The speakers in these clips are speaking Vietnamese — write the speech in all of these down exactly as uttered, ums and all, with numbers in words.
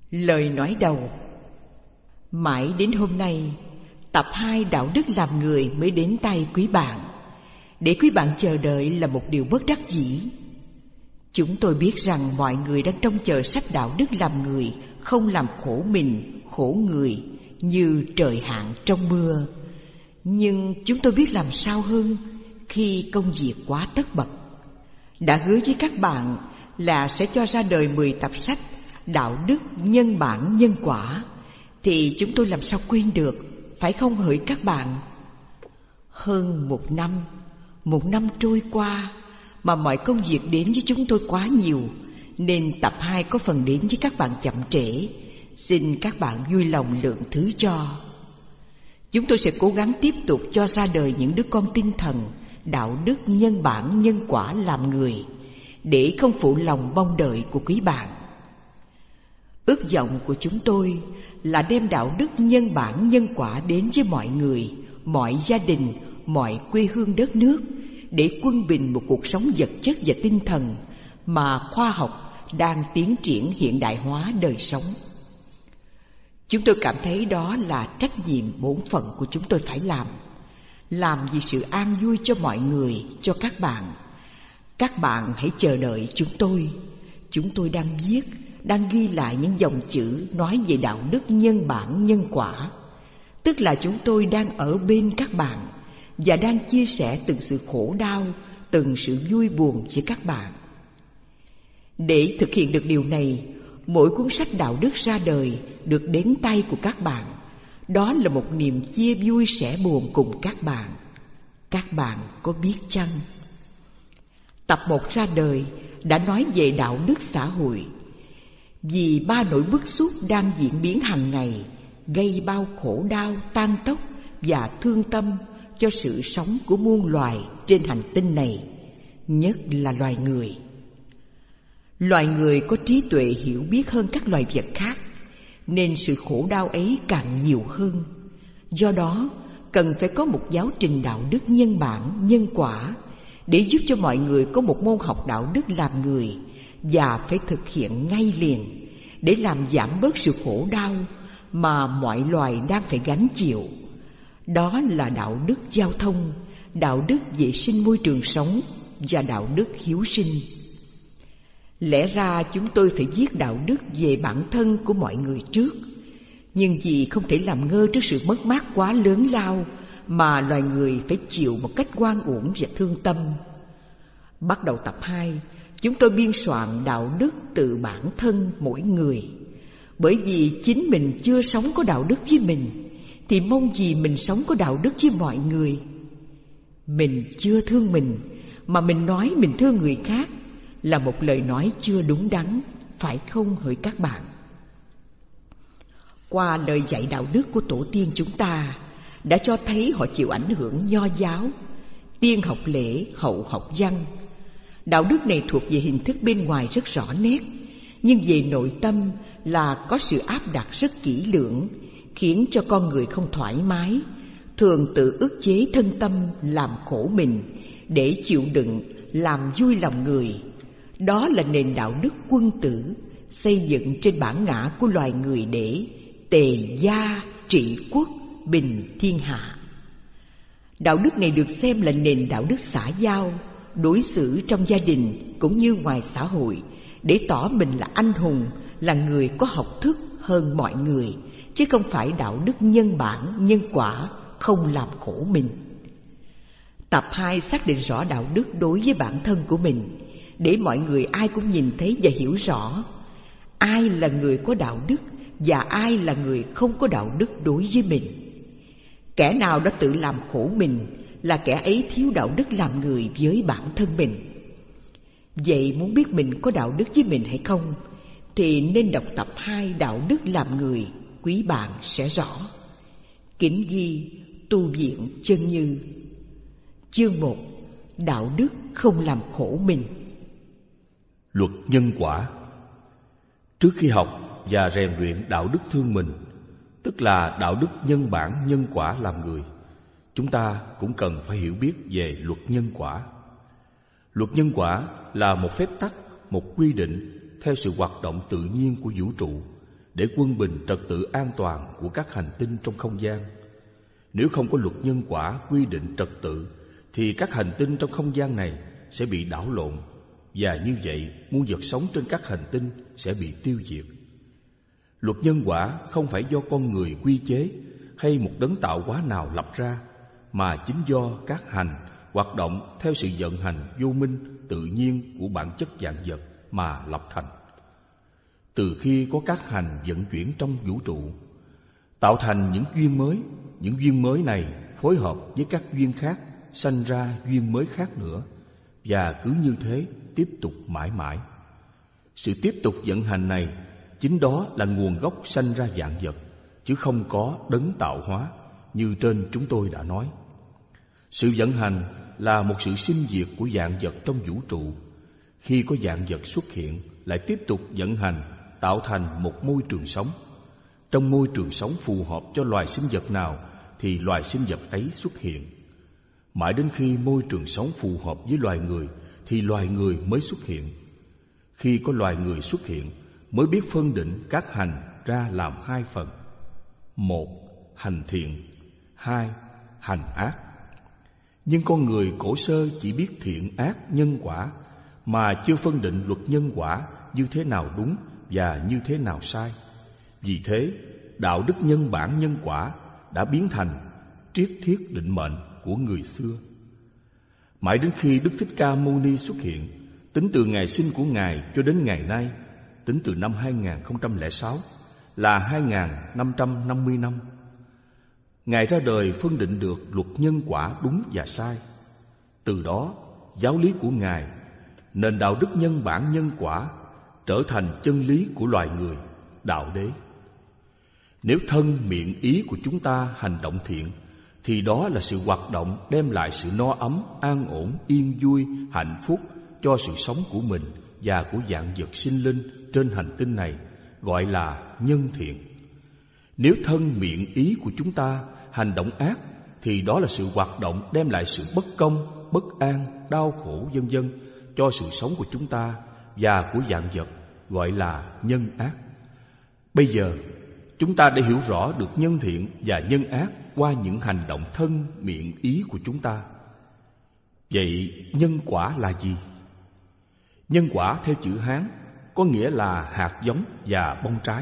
Lời nói đầu. Mãi đến hôm nay, tập hai Đạo đức làm người mới đến tay quý bạn. Để quý bạn chờ đợi là một điều bất đắc dĩ. Chúng tôi biết rằng mọi người đang trông chờ sách đạo đức làm người không làm khổ mình, khổ người như trời hạn trong mưa. Nhưng chúng tôi biết làm sao hơn khi công việc quá tất bật. Đã hứa với các bạn là sẽ cho ra đời mười tập sách đạo đức, nhân bản, nhân quả, thì chúng tôi làm sao quên được, phải không hỡi các bạn? Hơn một năm, một năm trôi qua mà mọi công việc đến với chúng tôi quá nhiều, nên tập hai có phần đến với các bạn chậm trễ. Xin các bạn vui lòng lượng thứ cho. Chúng tôi sẽ cố gắng tiếp tục cho ra đời những đứa con tinh thần, đạo đức, nhân bản, nhân quả làm người, để không phụ lòng mong đợi của quý bạn. Ước vọng của chúng tôi là đem đạo đức, nhân bản, nhân quả đến với mọi người, mọi gia đình, mọi quê hương đất nước, để quân bình một cuộc sống vật chất và tinh thần mà khoa học đang tiến triển hiện đại hóa đời sống. Chúng tôi cảm thấy đó là trách nhiệm bổn phận của chúng tôi phải làm. Làm vì sự an vui cho mọi người, cho các bạn. Các bạn hãy chờ đợi chúng tôi. Chúng tôi đang viết, đang ghi lại những dòng chữ nói về đạo đức, nhân bản, nhân quả. Tức là chúng tôi đang ở bên các bạn và đang chia sẻ từng sự khổ đau, từng sự vui buồn với các bạn. Để thực hiện được điều này, mỗi cuốn sách đạo đức ra đời được đến tay của các bạn. Đó là một niềm chia vui sẻ buồn cùng các bạn. Các bạn có biết chăng? Tập một ra đời đã nói về đạo đức xã hội. Vì ba nỗi bức xúc đang diễn biến hàng ngày, gây bao khổ đau, tan tóc và thương tâm cho sự sống của muôn loài trên hành tinh này, nhất là loài người. Loài người có trí tuệ hiểu biết hơn các loài vật khác, nên sự khổ đau ấy càng nhiều hơn. Do đó, cần phải có một giáo trình đạo đức, nhân bản, nhân quả, để giúp cho mọi người có một môn học đạo đức làm người, và phải thực hiện ngay liền, để làm giảm bớt sự khổ đau mà mọi loài đang phải gánh chịu. Đó là đạo đức giao thông, đạo đức vệ sinh môi trường sống và đạo đức hiếu sinh. Lẽ ra chúng tôi phải viết đạo đức về bản thân của mọi người trước, nhưng vì không thể làm ngơ trước sự mất mát quá lớn lao mà loài người phải chịu một cách oan uổng và thương tâm. Bắt đầu tập hai, chúng tôi biên soạn đạo đức từ bản thân mỗi người. Bởi vì chính mình chưa sống có đạo đức với mình, thì mong gì mình sống có đạo đức với mọi người. Mình chưa thương mình, mà mình nói mình thương người khác, là một lời nói chưa đúng đắn, phải không hỡi các bạn? Qua lời dạy đạo đức của tổ tiên chúng ta đã cho thấy họ chịu ảnh hưởng nho giáo, tiên học lễ, hậu học văn. Đạo đức này thuộc về hình thức bên ngoài rất rõ nét, nhưng về nội tâm là có sự áp đặt rất kỹ lưỡng, khiến cho con người không thoải mái, thường tự ức chế thân tâm làm khổ mình để chịu đựng làm vui lòng người. Đó là nền đạo đức quân tử xây dựng trên bản ngã của loài người để tề gia trị quốc, bình thiên hạ. Đạo đức này được xem là nền đạo đức xã giao, đối xử trong gia đình cũng như ngoài xã hội, để tỏ mình là anh hùng, là người có học thức hơn mọi người, chứ không phải đạo đức nhân bản, nhân quả, không làm khổ mình. Tập hai xác định rõ đạo đức đối với bản thân của mình, để mọi người ai cũng nhìn thấy và hiểu rõ ai là người có đạo đức và ai là người không có đạo đức đối với mình. Kẻ nào đã tự làm khổ mình là kẻ ấy thiếu đạo đức làm người với bản thân mình. Vậy muốn biết mình có đạo đức với mình hay không, thì nên đọc tập hai Đạo đức làm người, quý bạn sẽ rõ. Kính ghi Tu viện Chân Như. Chương một. Đạo đức không làm khổ mình. Luật nhân quả. Trước khi học và rèn luyện đạo đức thương mình, tức là đạo đức nhân bản, nhân quả làm người, chúng ta cũng cần phải hiểu biết về luật nhân quả. Luật nhân quả là một phép tắc, một quy định theo sự hoạt động tự nhiên của vũ trụ, để quân bình trật tự an toàn của các hành tinh trong không gian. Nếu không có luật nhân quả quy định trật tự, thì các hành tinh trong không gian này sẽ bị đảo lộn, và như vậy muôn vật sống trên các hành tinh sẽ bị tiêu diệt. Luật nhân quả không phải do con người quy chế hay một đấng tạo hóa nào lập ra, mà chính do các hành hoạt động theo sự vận hành vô minh tự nhiên của bản chất vạn vật mà lập thành. Từ khi có các hành vận chuyển trong vũ trụ, tạo thành những duyên mới, những duyên mới này phối hợp với các duyên khác, sanh ra duyên mới khác nữa, và cứ như thế tiếp tục mãi mãi. Sự tiếp tục vận hành này chính đó là nguồn gốc sanh ra vạn vật, chứ không có đấng tạo hóa như trên chúng tôi đã nói. Sự vận hành là một sự sinh diệt của vạn vật trong vũ trụ. Khi có vạn vật xuất hiện, lại tiếp tục vận hành, tạo thành một môi trường sống. Trong môi trường sống phù hợp cho loài sinh vật nào thì loài sinh vật ấy xuất hiện. Mãi đến khi môi trường sống phù hợp với loài người thì loài người mới xuất hiện. Khi có loài người xuất hiện, mới biết phân định các hành ra làm hai phần: một, hành thiện; hai, hành ác. Nhưng con người cổ sơ chỉ biết thiện ác nhân quả, mà chưa phân định luật nhân quả như thế nào đúng và như thế nào sai. Vì thế, đạo đức nhân bản nhân quả đã biến thành triết thiết định mệnh của người xưa. Mãi đến khi Đức Thích Ca Mâu Ni xuất hiện, tính từ ngày sinh của Ngài cho đến ngày nay, tính từ năm hai nghìn không trăm lẻ sáu, là hai nghìn năm trăm năm mươi năm. Ngài ra đời phân định được luật nhân quả đúng và sai. Từ đó, giáo lý của Ngài, nền đạo đức nhân bản nhân quả, trở thành chân lý của loài người, đạo đế. Nếu thân miệng ý của chúng ta hành động thiện, thì đó là sự hoạt động đem lại sự no ấm, an ổn, yên vui, hạnh phúc cho sự sống của mình và của vạn vật sinh linh trên hành tinh này, gọi là nhân thiện. Nếu thân miệng ý của chúng ta hành động ác, thì đó là sự hoạt động đem lại sự bất công, bất an, đau khổ vân vân cho sự sống của chúng ta và của vạn vật, gọi là nhân ác. Bây giờ, chúng ta đã hiểu rõ được nhân thiện và nhân ác qua những hành động thân, miệng, ý của chúng ta. Vậy nhân quả là gì? Nhân quả theo chữ Hán có nghĩa là hạt giống và bông trái.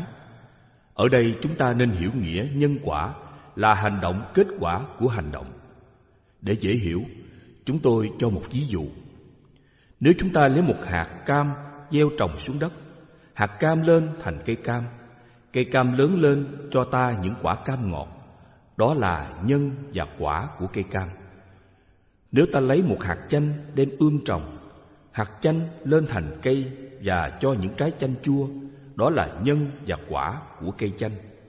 Ở đây chúng ta nên hiểu nghĩa nhân quả là hành động kết quả của hành động. Để dễ hiểu, chúng tôi cho một ví dụ. Nếu chúng ta lấy một hạt cam gieo trồng xuống đất, hạt cam lên thành cây cam, cây cam lớn lên cho ta những quả cam ngọt, đó là nhân và quả của cây cam. Nếu ta lấy một hạt chanh đem ươm trồng, hạt chanh lên thành cây và cho những trái chanh chua, đó là nhân và quả của cây chanh.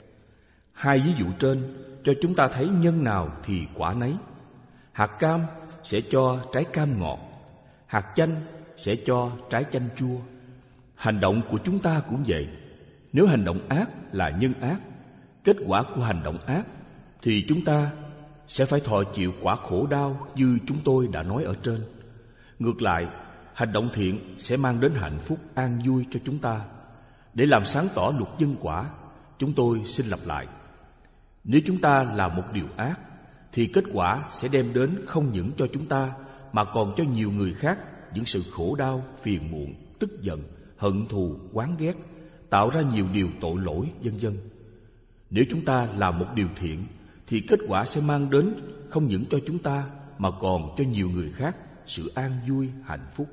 Hai ví dụ trên cho chúng ta thấy nhân nào thì quả nấy. Hạt cam sẽ cho trái cam ngọt, hạt chanh sẽ cho trái chanh chua. Hành động của chúng ta cũng vậy. Nếu hành động ác là nhân ác, kết quả của hành động ác, thì chúng ta sẽ phải thọ chịu quả khổ đau như chúng tôi đã nói ở trên. Ngược lại, hành động thiện sẽ mang đến hạnh phúc an vui cho chúng ta. Để làm sáng tỏ luật nhân quả, chúng tôi xin lặp lại. Nếu chúng ta làm một điều ác, thì kết quả sẽ đem đến không những cho chúng ta, mà còn cho nhiều người khác những sự khổ đau, phiền muộn, tức giận, hận thù, oán ghét, tạo ra nhiều điều tội lỗi, vân vân. Nếu chúng ta làm một điều thiện, thì kết quả sẽ mang đến không những cho chúng ta, mà còn cho nhiều người khác sự an vui, hạnh phúc.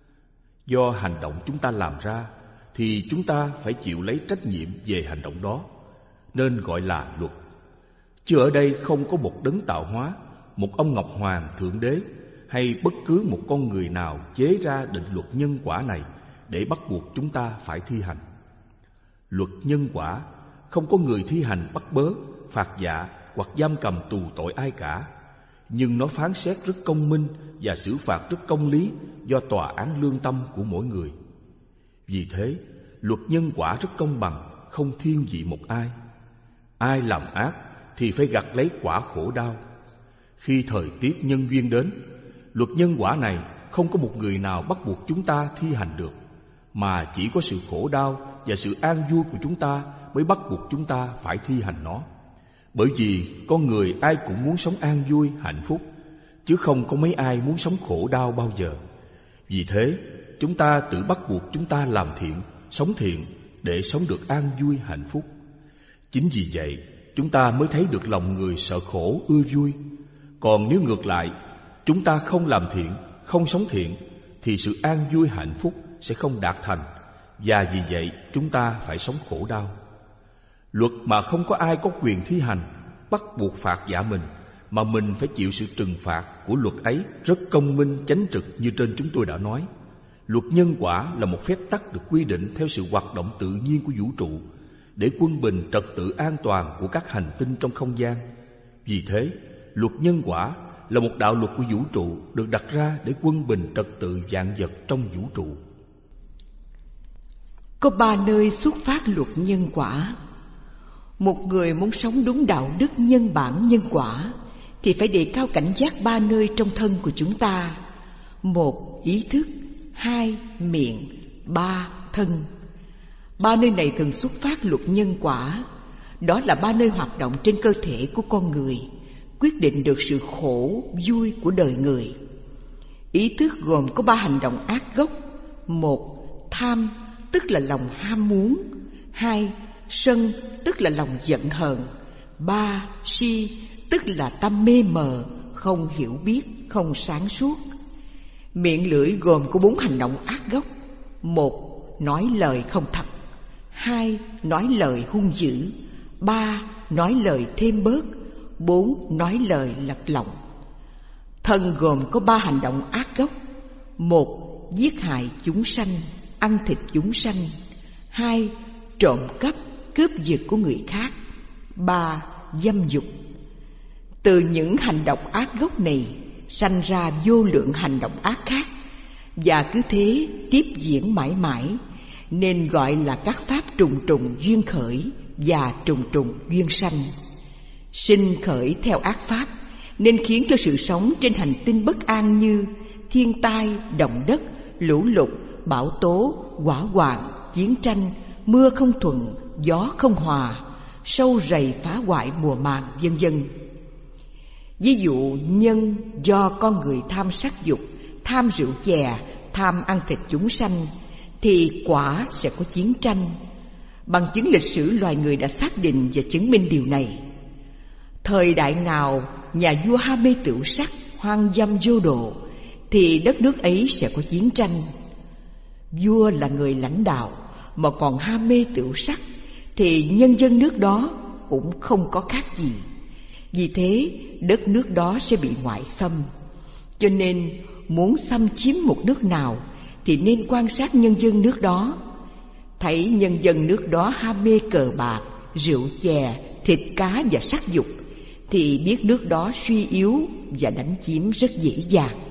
Do hành động chúng ta làm ra, thì chúng ta phải chịu lấy trách nhiệm về hành động đó, nên gọi là luật. Chứ ở đây không có một đấng tạo hóa, một ông Ngọc Hoàng Thượng Đế hay bất cứ một con người nào chế ra định luật nhân quả này để bắt buộc chúng ta phải thi hành. Luật nhân quả không có người thi hành bắt bớ, phạt dạ hoặc giam cầm tù tội ai cả, nhưng nó phán xét rất công minh và xử phạt rất công lý do tòa án lương tâm của mỗi người. Vì thế, luật nhân quả rất công bằng, không thiên vị một ai. Ai làm ác thì phải gặt lấy quả khổ đau. Khi thời tiết nhân duyên đến, luật nhân quả này không có một người nào bắt buộc chúng ta thi hành được, mà chỉ có sự khổ đau và sự an vui của chúng ta mới bắt buộc chúng ta phải thi hành nó. Bởi vì con người ai cũng muốn sống an vui, hạnh phúc, chứ không có mấy ai muốn sống khổ đau bao giờ. Vì thế, chúng ta tự bắt buộc chúng ta làm thiện, sống thiện để sống được an vui, hạnh phúc. Chính vì vậy, chúng ta mới thấy được lòng người sợ khổ, ưa vui. Còn nếu ngược lại, chúng ta không làm thiện, không sống thiện, thì sự an vui, hạnh phúc sẽ không đạt thành, và vì vậy chúng ta phải sống khổ đau. Luật mà không có ai có quyền thi hành, bắt buộc phạt vạ mình, mà mình phải chịu sự trừng phạt của luật ấy rất công minh, chánh trực như trên chúng tôi đã nói. Luật nhân quả là một phép tắc được quy định theo sự hoạt động tự nhiên của vũ trụ, để quân bình trật tự an toàn của các hành tinh trong không gian. Vì thế, luật nhân quả là một đạo luật của vũ trụ được đặt ra để quân bình trật tự vạn vật trong vũ trụ. Có ba nơi xuất phát luật nhân quả. Một người muốn sống đúng đạo đức nhân bản nhân quả thì phải đề cao cảnh giác ba nơi trong thân của chúng ta. Một, ý thức. Hai, miệng. Ba, thân. Ba nơi này thường xuất phát luật nhân quả. Đó là ba nơi hoạt động trên cơ thể của con người, quyết định được sự khổ, vui của đời người. Ý thức gồm có ba hành động ác gốc. Một, tham, tức là lòng ham muốn. Hai, sân, tức là lòng giận hờn. Ba, si, tức là tâm mê mờ, không hiểu biết, không sáng suốt. Miệng lưỡi gồm có bốn hành động ác gốc. Một, nói lời không thật. Hai, nói lời hung dữ. Ba, nói lời thêm bớt. Bốn, nói lời lật lọng. Thân gồm có ba hành động ác gốc. Một, giết hại chúng sanh, ăn thịt chúng sanh. Hai, trộm cắp, cướp giật của người khác. Ba, dâm dục. Từ những hành động ác gốc này sanh ra vô lượng hành động ác khác, và cứ thế tiếp diễn mãi mãi, nên gọi là các pháp trùng trùng duyên khởi và trùng trùng duyên sanh. Sinh khởi theo ác pháp nên khiến cho sự sống trên hành tinh bất an như thiên tai, động đất, lũ lụt, bão tố, hỏa hoạn, chiến tranh, mưa không thuận, gió không hòa, sâu rầy phá hoại mùa màng, vân vân. Ví dụ nhân do con người tham sắc dục, tham rượu chè, tham ăn thịt chúng sanh, thì quả sẽ có chiến tranh. Bằng chứng lịch sử loài người đã xác định và chứng minh điều này. Thời đại nào nhà vua ham mê tửu sắc, hoang dâm vô độ, thì đất nước ấy sẽ có chiến tranh. Vua là người lãnh đạo mà còn ham mê tửu sắc, thì nhân dân nước đó cũng không có khác gì. Vì thế đất nước đó sẽ bị ngoại xâm. Cho nên muốn xâm chiếm một nước nào thì nên quan sát nhân dân nước đó. Thấy nhân dân nước đó ham mê cờ bạc, rượu chè, thịt cá và sắc dục, thì biết nước đó suy yếu và đánh chiếm rất dễ dàng.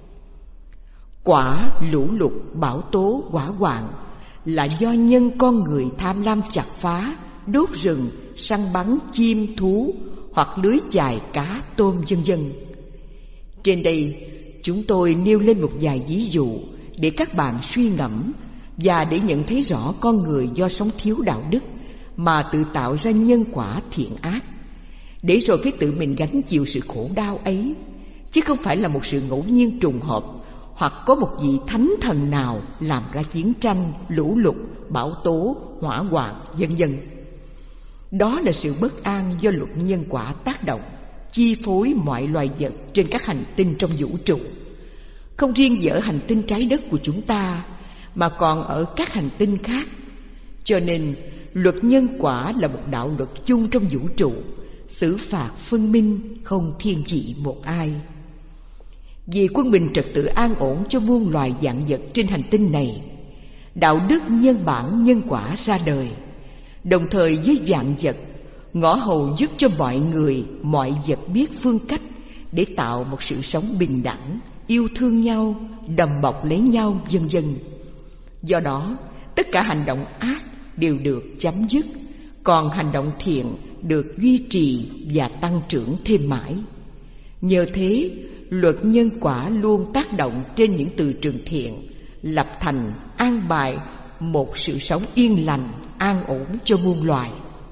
Quả lũ lụt, bão tố, hỏa hoạn là do nhân con người tham lam chặt phá, đốt rừng, săn bắn chim thú hoặc lưới chài cá tôm vân vân. Trên đây chúng tôi nêu lên một vài ví dụ để các bạn suy ngẫm và để nhận thấy rõ con người do sống thiếu đạo đức mà tự tạo ra nhân quả thiện ác, để rồi phải tự mình gánh chịu sự khổ đau ấy, chứ không phải là một sự ngẫu nhiên trùng hợp hoặc có một vị thánh thần nào làm ra chiến tranh, lũ lụt, bão tố, hỏa hoạn vân vân. Đó là sự bất an do luật nhân quả tác động, chi phối mọi loài vật trên các hành tinh trong vũ trụ. Không riêng ở hành tinh trái đất của chúng ta, mà còn ở các hành tinh khác. Cho nên, luật nhân quả là một đạo luật chung trong vũ trụ, xử phạt phân minh, không thiên vị một ai. Vì quân bình trật tự an ổn cho muôn loài vạn vật trên hành tinh này, đạo đức nhân bản nhân quả ra đời, đồng thời với vạn vật, ngõ hầu giúp cho mọi người, mọi vật biết phương cách để tạo một sự sống bình đẳng, yêu thương nhau, đầm bọc lấy nhau, vân vân. Do đó, tất cả hành động ác đều được chấm dứt, còn hành động thiện được duy trì và tăng trưởng thêm mãi. Nhờ thế, luật nhân quả luôn tác động trên những từ trường thiện, lập thành, an bài một sự sống yên lành, an ổn cho muôn loài.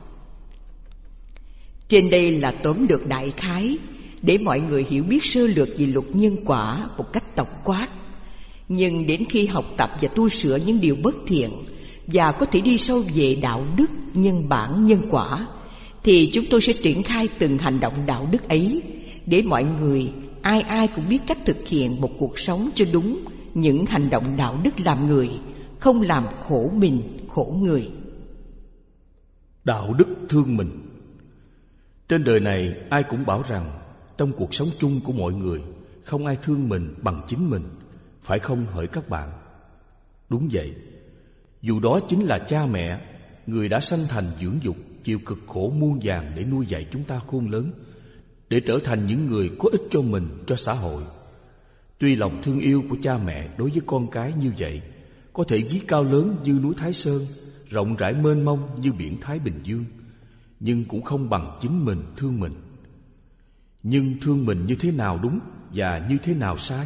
Trên đây là tóm lược đại khái để mọi người hiểu biết sơ lược về luật nhân quả một cách tổng quát. Nhưng đến khi học tập và tu sửa những điều bất thiện và có thể đi sâu về đạo đức, nhân bản, nhân quả, thì chúng tôi sẽ triển khai từng hành động đạo đức ấy để mọi người ai ai cũng biết cách thực hiện một cuộc sống cho đúng những hành động đạo đức làm người, không làm khổ mình, khổ người. Đạo đức thương mình. Trên đời này ai cũng bảo rằng trong cuộc sống chung của mọi người không ai thương mình bằng chính mình, phải không hỡi các bạn? Đúng vậy. Dù đó chính là cha mẹ, người đã sanh thành dưỡng dục, chịu cực khổ muôn vàn để nuôi dạy chúng ta khôn lớn, để trở thành những người có ích cho mình, cho xã hội. Tuy lòng thương yêu của cha mẹ đối với con cái như vậy có thể ví cao lớn như núi Thái Sơn, rộng rãi mênh mông như biển Thái Bình Dương, nhưng cũng không bằng chính mình thương mình. Nhưng thương mình như thế nào đúng và như thế nào sai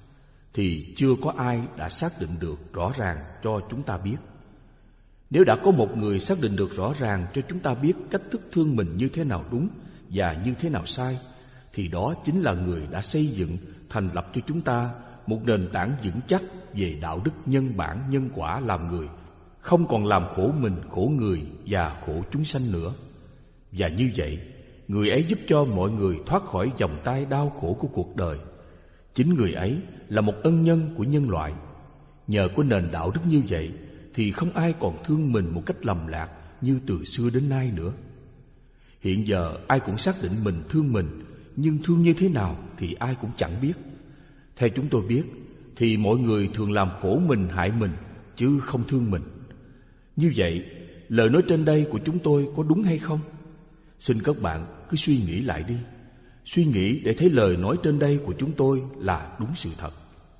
thì chưa có ai đã xác định được rõ ràng cho chúng ta biết. Nếu đã có một người xác định được rõ ràng cho chúng ta biết cách thức thương mình như thế nào đúng và như thế nào sai, thì đó chính là người đã xây dựng, thành lập cho chúng ta một nền tảng vững chắc về đạo đức nhân bản, nhân quả làm người, không còn làm khổ mình, khổ người và khổ chúng sanh nữa. Và như vậy, người ấy giúp cho mọi người thoát khỏi vòng tay đau khổ của cuộc đời. Chính người ấy là một ân nhân của nhân loại. Nhờ có nền đạo đức như vậy thì không ai còn thương mình một cách lầm lạc như từ xưa đến nay nữa. Hiện giờ ai cũng xác định mình thương mình, nhưng thương như thế nào thì ai cũng chẳng biết. Theo chúng tôi biết thì mọi người thường làm khổ mình, hại mình, chứ không thương mình. Như vậy, lời nói trên đây của chúng tôi có đúng hay không? Xin các bạn cứ suy nghĩ lại đi. Suy nghĩ để thấy lời nói trên đây của chúng tôi là đúng sự thật.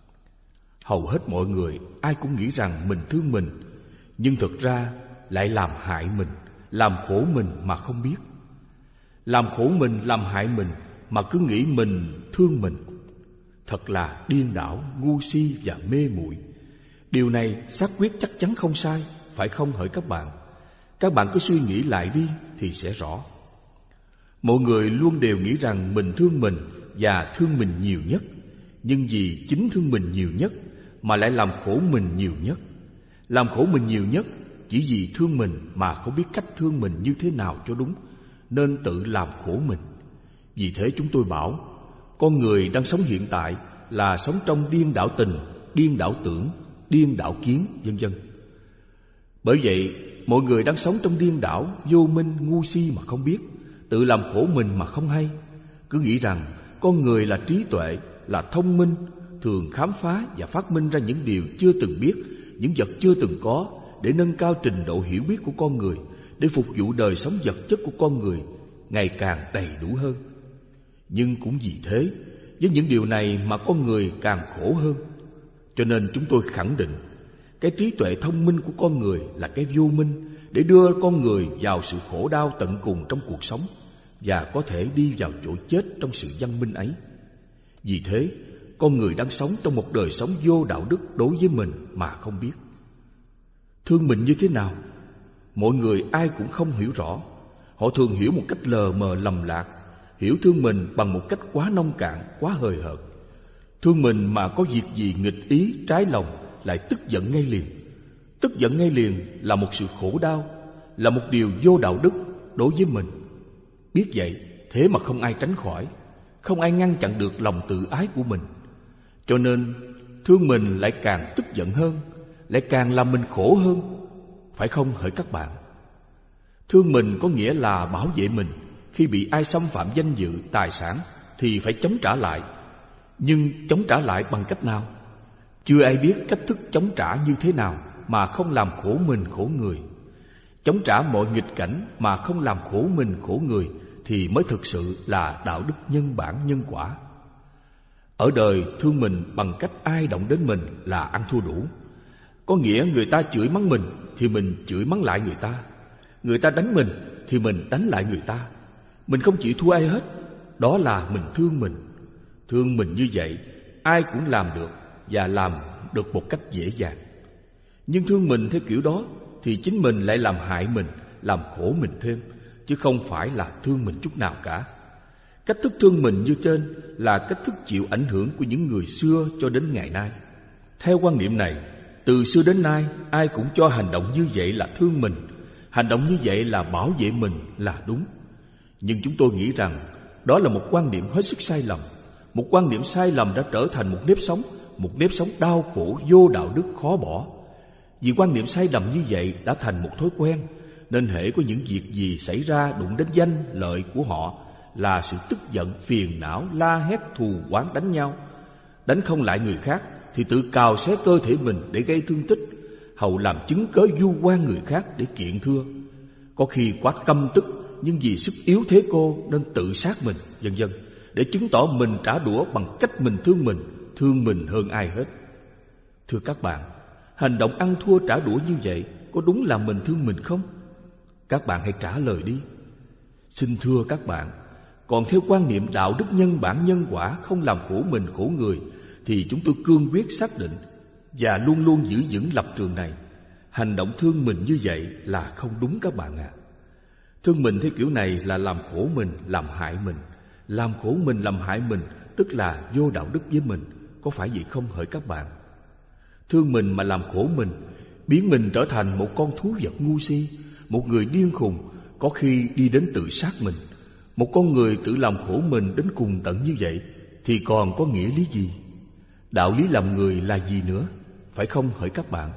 Hầu hết mọi người ai cũng nghĩ rằng mình thương mình, nhưng thực ra lại làm hại mình, làm khổ mình mà không biết. Làm khổ mình, làm hại mình mà cứ nghĩ mình thương mình. Thật là điên đảo, ngu si và mê muội. Điều này xác quyết chắc chắn không sai, phải không hỡi các bạn? Các bạn cứ suy nghĩ lại đi thì sẽ rõ. Mọi người luôn đều nghĩ rằng mình thương mình và thương mình nhiều nhất, nhưng vì chính thương mình nhiều nhất mà lại làm khổ mình nhiều nhất. Làm khổ mình nhiều nhất chỉ vì thương mình mà không biết cách thương mình như thế nào cho đúng, nên tự làm khổ mình. Vì thế chúng tôi bảo, con người đang sống hiện tại là sống trong điên đảo tình, điên đảo tưởng, điên đảo kiến, vân vân. Bởi vậy, mọi người đang sống trong điên đảo, vô minh, ngu si mà không biết, tự làm khổ mình mà không hay. Cứ nghĩ rằng con người là trí tuệ, là thông minh, thường khám phá và phát minh ra những điều chưa từng biết, những vật chưa từng có, để nâng cao trình độ hiểu biết của con người, để phục vụ đời sống vật chất của con người ngày càng đầy đủ hơn. Nhưng cũng vì thế, với những điều này mà con người càng khổ hơn. Cho nên chúng tôi khẳng định, cái trí tuệ thông minh của con người là cái vô minh, để đưa con người vào sự khổ đau tận cùng trong cuộc sống, và có thể đi vào chỗ chết trong sự văn minh ấy. Vì thế, con người đang sống trong một đời sống vô đạo đức đối với mình mà không biết. Thương mình như thế nào? Mọi người ai cũng không hiểu rõ. Họ thường hiểu một cách lờ mờ lầm lạc, hiểu thương mình bằng một cách quá nông cạn, quá hời hợt. Thương mình mà có việc gì nghịch ý, trái lòng lại tức giận ngay liền. Tức giận ngay liền là một sự khổ đau, là một điều vô đạo đức đối với mình. Biết vậy, thế mà không ai tránh khỏi, không ai ngăn chặn được lòng tự ái của mình. Cho nên, thương mình lại càng tức giận hơn, lại càng làm mình khổ hơn. Phải không hỡi các bạn? Thương mình có nghĩa là bảo vệ mình. Khi bị ai xâm phạm danh dự, tài sản thì phải chống trả lại. Nhưng chống trả lại bằng cách nào? Chưa ai biết cách thức chống trả như thế nào mà không làm khổ mình, khổ người. Chống trả mọi nghịch cảnh mà không làm khổ mình, khổ người thì mới thực sự là đạo đức nhân bản, nhân quả. Ở đời, thương mình bằng cách ai động đến mình là ăn thua đủ. Có nghĩa người ta chửi mắng mình thì mình chửi mắng lại người ta. Người ta đánh mình thì mình đánh lại người ta. Mình không chịu thua ai hết. Đó là mình thương mình. Thương mình như vậy ai cũng làm được, và làm được một cách dễ dàng. Nhưng thương mình theo kiểu đó thì chính mình lại làm hại mình, làm khổ mình thêm, chứ không phải là thương mình chút nào cả. Cách thức thương mình như trên là cách thức chịu ảnh hưởng của những người xưa cho đến ngày nay. Theo quan niệm này, từ xưa đến nay ai cũng cho hành động như vậy là thương mình, hành động như vậy là bảo vệ mình là đúng. Nhưng chúng tôi nghĩ rằng đó là một quan điểm hết sức sai lầm. Một quan điểm sai lầm đã trở thành một nếp sống, một nếp sống đau khổ, vô đạo đức, khó bỏ. Vì quan niệm sai lầm như vậy đã thành một thói quen, nên hễ có những việc gì xảy ra đụng đến danh lợi của họ là sự tức giận, phiền não, la hét, thù oán, đánh nhau. Đánh không lại người khác thì tự cào xé cơ thể mình để gây thương tích, hầu làm chứng cớ vu oan người khác để kiện thưa. Có khi quá căm tức nhưng vì sức yếu thế cô nên tự sát mình, vân vân, để chứng tỏ mình trả đũa bằng cách mình thương mình, thương mình hơn ai hết. Thưa các bạn, hành động ăn thua trả đũa như vậy có đúng là mình thương mình không? Các bạn hãy trả lời đi. Xin thưa các bạn, còn theo quan niệm đạo đức nhân bản nhân quả, không làm khổ mình khổ người, thì chúng tôi cương quyết xác định và luôn luôn giữ vững lập trường này. Hành động thương mình như vậy là không đúng các bạn ạ. À. Thương mình theo kiểu này là làm khổ mình, làm hại mình. Làm khổ mình, làm hại mình tức là vô đạo đức với mình. Có phải vậy không hỡi các bạn? Thương mình mà làm khổ mình, biến mình trở thành một con thú vật ngu si, một người điên khùng, có khi đi đến tự sát mình. Một con người tự làm khổ mình đến cùng tận như vậy thì còn có nghĩa lý gì? Đạo lý làm người là gì nữa? Phải không hỡi các bạn?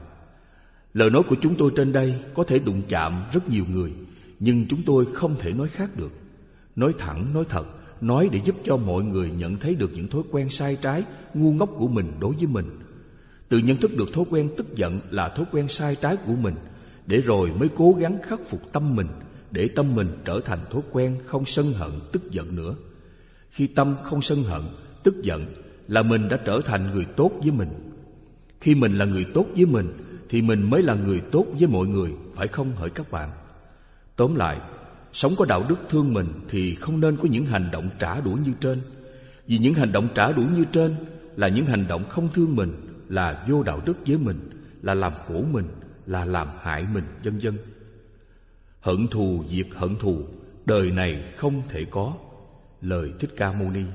Lời nói của chúng tôi trên đây có thể đụng chạm rất nhiều người, nhưng chúng tôi không thể nói khác được. Nói thẳng, nói thật, nói để giúp cho mọi người nhận thấy được những thói quen sai trái, ngu ngốc của mình đối với mình. Tự nhận thức được thói quen tức giận là thói quen sai trái của mình, để rồi mới cố gắng khắc phục tâm mình, để tâm mình trở thành thói quen không sân hận, tức giận nữa. Khi tâm không sân hận, tức giận là mình đã trở thành người tốt với mình. Khi mình là người tốt với mình thì mình mới là người tốt với mọi người, phải không hỡi các bạn? Tóm lại, sống có đạo đức thương mình thì không nên có những hành động trả đũa như trên. Vì những hành động trả đũa như trên là những hành động không thương mình, là vô đạo đức với mình, là làm khổ mình, là làm hại mình, vân vân. Hận thù diệt hận thù, đời này không thể có. Lời Thích Ca Mâu Ni.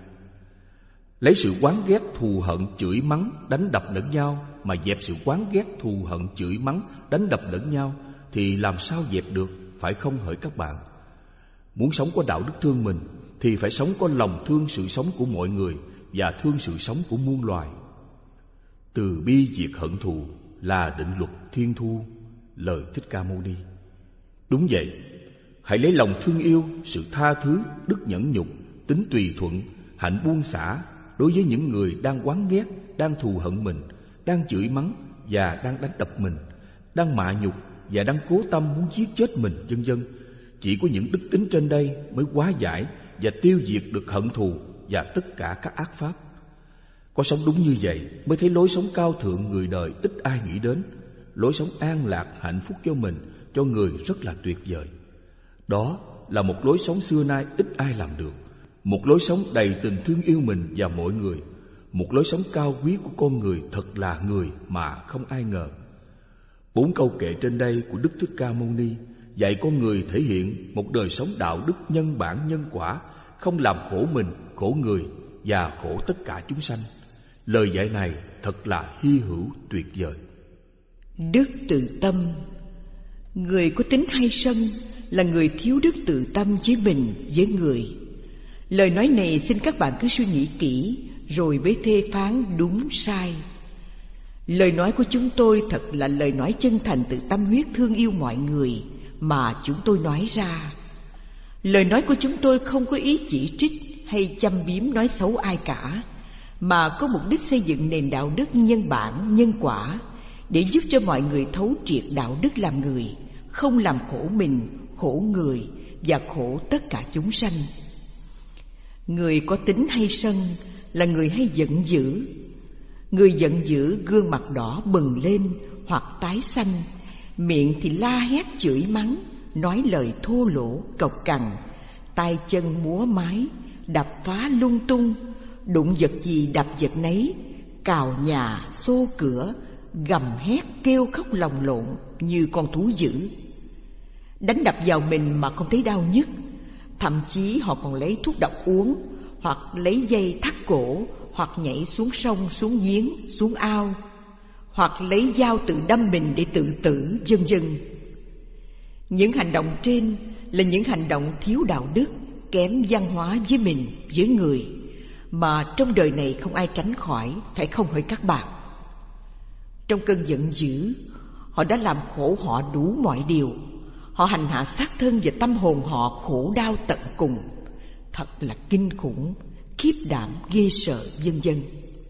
Lấy sự oán ghét, thù hận, chửi mắng, đánh đập lẫn nhau mà dẹp sự oán ghét, thù hận, chửi mắng, đánh đập lẫn nhau thì làm sao dẹp được, phải không hỡi các bạn? Muốn sống có đạo đức thương mình thì phải sống có lòng thương sự sống của mọi người và thương sự sống của muôn loài. Từ bi diệt hận thù là định luật thiên thu. Lời Thích Ca Mâu Ni. Đúng vậy, hãy lấy lòng thương yêu, sự tha thứ, đức nhẫn nhục, tính tùy thuận, hạnh buông xả đối với những người đang oán ghét, đang thù hận mình, đang chửi mắng và đang đánh đập mình, đang mạ nhục và đang cố tâm muốn giết chết mình, vân vân. Chỉ có những đức tính trên đây mới hóa giải và tiêu diệt được hận thù và tất cả các ác pháp. Có sống đúng như vậy mới thấy lối sống cao thượng người đời ít ai nghĩ đến, lối sống an lạc, hạnh phúc cho mình, cho người rất là tuyệt vời. Đó là một lối sống xưa nay ít ai làm được, một lối sống đầy tình thương yêu mình và mọi người, một lối sống cao quý của con người thật là người mà không ai ngờ. Bốn câu kệ trên đây của Đức Thích Ca Mâu Ni dạy con người thể hiện một đời sống đạo đức nhân bản nhân quả, không làm khổ mình, khổ người và khổ tất cả chúng sanh. Lời dạy này thật là hy hữu tuyệt vời. Đức tự tâm. Người có tính hay sân là người thiếu đức tự tâm với mình, với người. Lời nói này xin các bạn cứ suy nghĩ kỹ rồi mới phê phán đúng sai. Lời nói của chúng tôi thật là lời nói chân thành từ tâm huyết thương yêu mọi người mà chúng tôi nói ra. Lời nói của chúng tôi không có ý chỉ trích hay châm biếm nói xấu ai cả, mà có mục đích xây dựng nền đạo đức nhân bản, nhân quả, để giúp cho mọi người thấu triệt đạo đức làm người, không làm khổ mình, khổ người và khổ tất cả chúng sanh. Người có tính hay sân là người hay giận dữ. Người giận dữ gương mặt đỏ bừng lên hoặc tái xanh, miệng thì la hét chửi mắng, nói lời thô lỗ cộc cằn, tay chân múa mái, đập phá lung tung, đụng vật gì đập vật nấy, cào nhà xô cửa, gầm hét kêu khóc lồng lộn như con thú dữ, đánh đập vào mình mà không thấy đau nhức. Thậm chí họ còn lấy thuốc độc uống, hoặc lấy dây thắt cổ, hoặc nhảy xuống sông, xuống giếng, xuống ao, hoặc lấy dao tự đâm mình để tự tử, vân vân. Những hành động trên là những hành động thiếu đạo đức, kém văn hóa với mình, với người, mà trong đời này không ai tránh khỏi, phải không hỡi các bạn? Trong cơn giận dữ, họ đã làm khổ họ đủ mọi điều. Họ hành hạ xác thân và tâm hồn họ khổ đau tận cùng. Thật là kinh khủng, khiếp đảm, ghê sợ, vân vân.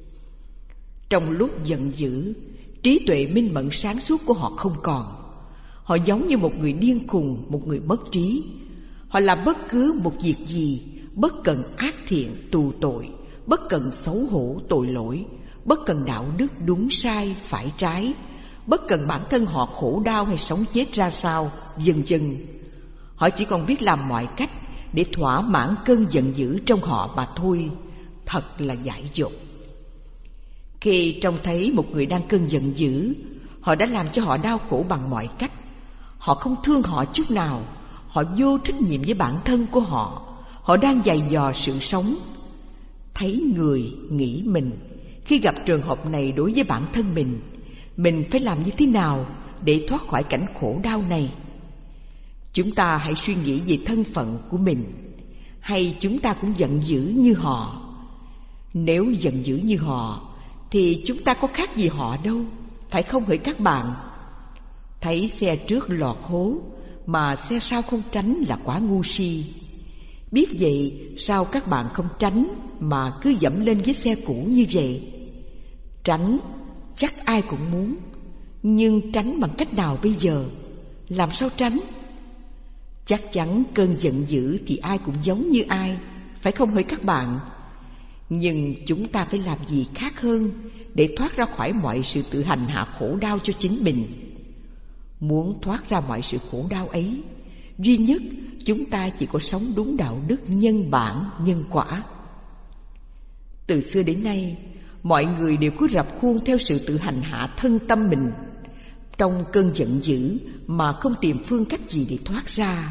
Trong lúc giận dữ, trí tuệ minh mẫn sáng suốt của họ không còn. Họ giống như một người điên khùng, một người mất trí. Họ làm bất cứ một việc gì, bất cần ác thiện, tù tội, bất cần xấu hổ, tội lỗi, bất cần đạo đức đúng sai, phải trái, bất cần bản thân họ khổ đau hay sống chết ra sao, vân vân. Họ chỉ còn biết làm mọi cách để thỏa mãn cơn giận dữ trong họ mà thôi. Thật là dại dột. Khi trông thấy một người đang cơn giận dữ, họ đã làm cho họ đau khổ bằng mọi cách. Họ không thương họ chút nào. Họ vô trách nhiệm với bản thân của họ. Họ đang giày dò sự sống. Thấy người, nghĩ mình. Khi gặp trường hợp này đối với bản thân mình, mình phải làm như thế nào để thoát khỏi cảnh khổ đau này? Chúng ta hãy suy nghĩ về thân phận của mình. Hay chúng ta cũng giận dữ như họ? Nếu giận dữ như họ thì chúng ta có khác gì họ đâu, phải không hỡi các bạn? Thấy xe trước lọt hố mà xe sau không tránh là quá ngu si. Biết vậy sao các bạn không tránh mà cứ dẫm lên với xe cũ như vậy? Tránh chắc ai cũng muốn, nhưng tránh bằng cách nào bây giờ? Làm sao tránh? Chắc chắn cơn giận dữ thì ai cũng giống như ai, phải không hỡi các bạn? Nhưng chúng ta phải làm gì khác hơn để thoát ra khỏi mọi sự tự hành hạ khổ đau cho chính mình? Muốn thoát ra mọi sự khổ đau ấy, duy nhất chúng ta chỉ có sống đúng đạo đức nhân bản, nhân quả. Từ xưa đến nay, mọi người đều cứ rập khuôn theo sự tự hành hạ thân tâm mình trong cơn giận dữ mà không tìm phương cách gì để thoát ra.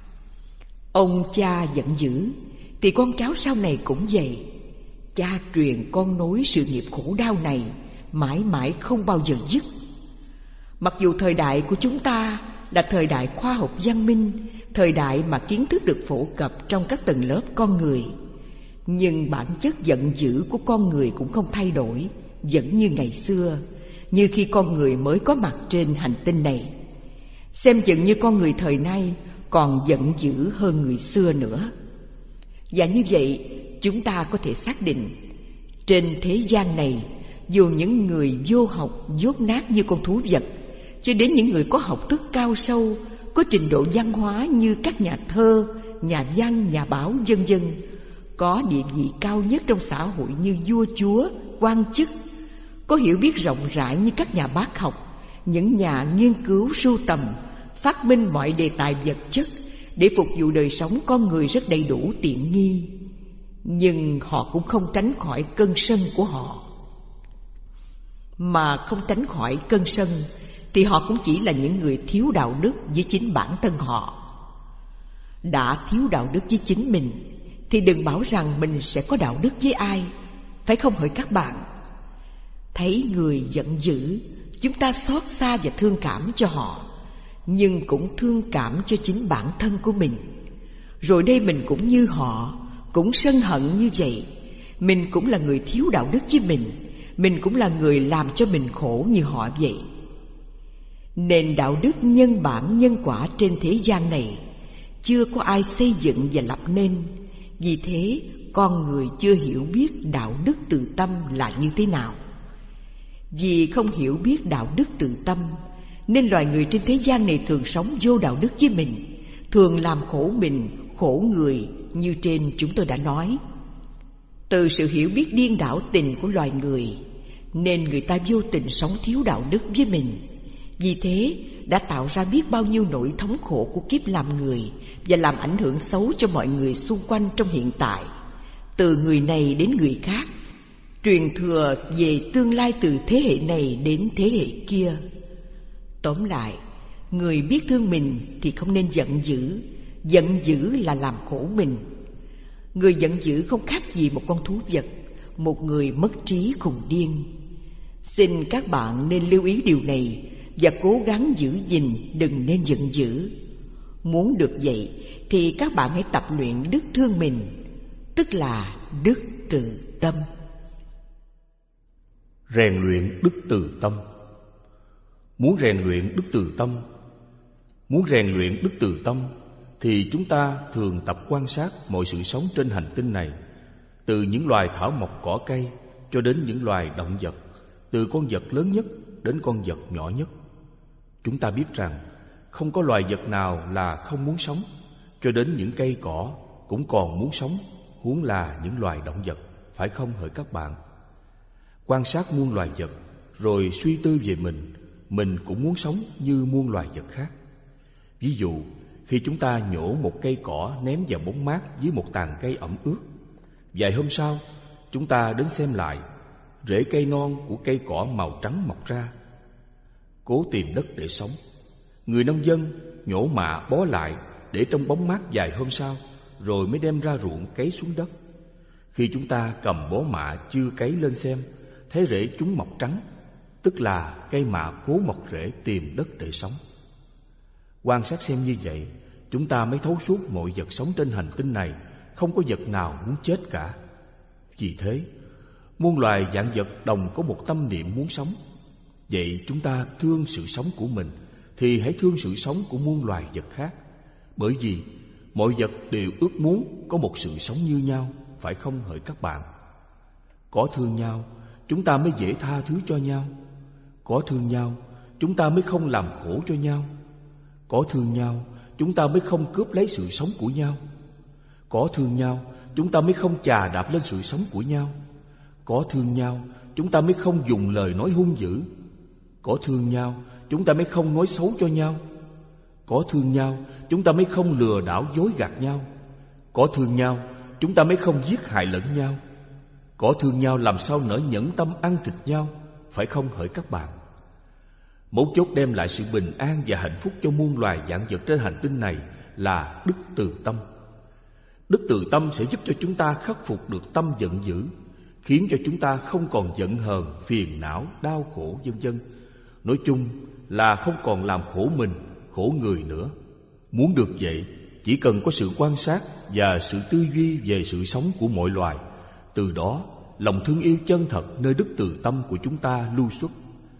Ông cha giận dữ thì con cháu sau này cũng vậy. Cha truyền con nối sự nghiệp khổ đau này mãi mãi không bao giờ dứt. Mặc dù thời đại của chúng ta là thời đại khoa học văn minh, thời đại mà kiến thức được phổ cập trong các tầng lớp con người, nhưng bản chất giận dữ của con người cũng không thay đổi, vẫn như ngày xưa, như khi con người mới có mặt trên hành tinh này. Xem chừng như con người thời nay còn giận dữ hơn người xưa nữa. Và như vậy, chúng ta có thể xác định, trên thế gian này, dù những người vô học, dốt nát như con thú vật, cho đến những người có học thức cao sâu, có trình độ văn hóa như các nhà thơ, nhà văn, nhà báo, vân vân, có địa vị cao nhất trong xã hội như vua chúa, quan chức, có hiểu biết rộng rãi như các nhà bác học, những nhà nghiên cứu sưu tầm, phát minh mọi đề tài vật chất để phục vụ đời sống con người rất đầy đủ tiện nghi. Nhưng họ cũng không tránh khỏi cơn sân của họ. Mà không tránh khỏi cơn sân thì họ cũng chỉ là những người thiếu đạo đức với chính bản thân họ. Đã thiếu đạo đức với chính mình thì đừng bảo rằng mình sẽ có đạo đức với ai, phải không hỡi các bạn? Thấy người giận dữ, chúng ta xót xa và thương cảm cho họ, nhưng cũng thương cảm cho chính bản thân của mình. Rồi đây mình cũng như họ, cũng sân hận như vậy. Mình cũng là người thiếu đạo đức với mình, mình cũng là người làm cho mình khổ như họ vậy. Nền đạo đức nhân bản nhân quả trên thế gian này chưa có ai xây dựng và lập nên. Vì thế con người chưa hiểu biết đạo đức từ tâm là như thế nào. Vì không hiểu biết đạo đức từ tâm nên loài người trên thế gian này thường sống vô đạo đức với mình, thường làm khổ mình, khổ người như trên chúng tôi đã nói. Từ sự hiểu biết điên đảo tình của loài người nên người ta vô tình sống thiếu đạo đức với mình. Vì thế đã tạo ra biết bao nhiêu nỗi thống khổ của kiếp làm người và làm ảnh hưởng xấu cho mọi người xung quanh trong hiện tại, từ người này đến người khác. truyền thừa về tương lai từ thế hệ này đến thế hệ kia. Tóm lại, người biết thương mình thì không nên giận dữ. Giận dữ là làm khổ mình. Người giận dữ không khác gì một con thú vật, một người mất trí khùng điên. Xin các bạn nên lưu ý điều này và cố gắng giữ gìn đừng nên giận dữ. Muốn được vậy thì các bạn hãy tập luyện đức thương mình, tức là đức từ tâm. Rèn luyện đức từ tâm. Muốn rèn luyện đức từ tâm, muốn rèn luyện đức từ tâm thì chúng ta thường tập quan sát mọi sự sống trên hành tinh này, từ những loài thảo mộc cỏ cây cho đến những loài động vật, từ con vật lớn nhất đến con vật nhỏ nhất. Chúng ta biết rằng không có loài vật nào là không muốn sống, cho đến những cây cỏ cũng còn muốn sống, huống là những loài động vật, phải không hỡi các bạn? Quan sát muôn loài vật rồi suy tư về mình, mình cũng muốn sống như muôn loài vật khác. Ví dụ, khi chúng ta nhổ một cây cỏ ném vào bóng mát dưới một tàn cây ẩm ướt, vài hôm sau chúng ta đến xem lại, rễ cây non của cây cỏ màu trắng mọc ra. Cố tìm đất để sống, người nông dân nhổ mạ bó lại để trong bóng mát vài hôm sau, rồi mới đem ra ruộng cấy xuống đất. Khi chúng ta cầm bó mạ chưa cấy lên xem, thấy rễ chúng mọc trắng, tức là cây mạ cố mọc rễ tìm đất để sống. Quan sát xem như vậy, chúng ta mới thấu suốt mọi vật sống trên hành tinh này, không có vật nào muốn chết cả. Vì thế, muôn loài vạn vật đồng có một tâm niệm muốn sống. Vậy chúng ta thương sự sống của mình thì hãy thương sự sống của muôn loài vật khác, bởi vì mọi vật đều ước muốn có một sự sống như nhau, phải không hỡi các bạn? Có thương nhau, chúng ta mới dễ tha thứ cho nhau. Có thương nhau, chúng ta mới không làm khổ cho nhau. Có thương nhau, chúng ta mới không cướp lấy sự sống của nhau. Có thương nhau, chúng ta mới không chà đạp lên sự sống của nhau. Có thương nhau, chúng ta mới không dùng lời nói hung dữ. Có thương nhau, chúng ta mới không nói xấu cho nhau. Có thương nhau, chúng ta mới không lừa đảo dối gạt nhau. Có thương nhau, chúng ta mới không giết hại lẫn nhau. Có thương nhau làm sao nỡ nhẫn tâm ăn thịt nhau, phải không hỡi các bạn? Mấu chốt đem lại sự bình an và hạnh phúc cho muôn loài vạn vật trên hành tinh này là đức từ tâm. Đức từ tâm sẽ giúp cho chúng ta khắc phục được tâm giận dữ, khiến cho chúng ta không còn giận hờn, phiền não, đau khổ vân vân. Nói chung là không còn làm khổ mình, khổ người nữa. Muốn được vậy, chỉ cần có sự quan sát và sự tư duy về sự sống của mọi loài. Từ đó, lòng thương yêu chân thật nơi đức từ tâm của chúng ta lưu xuất.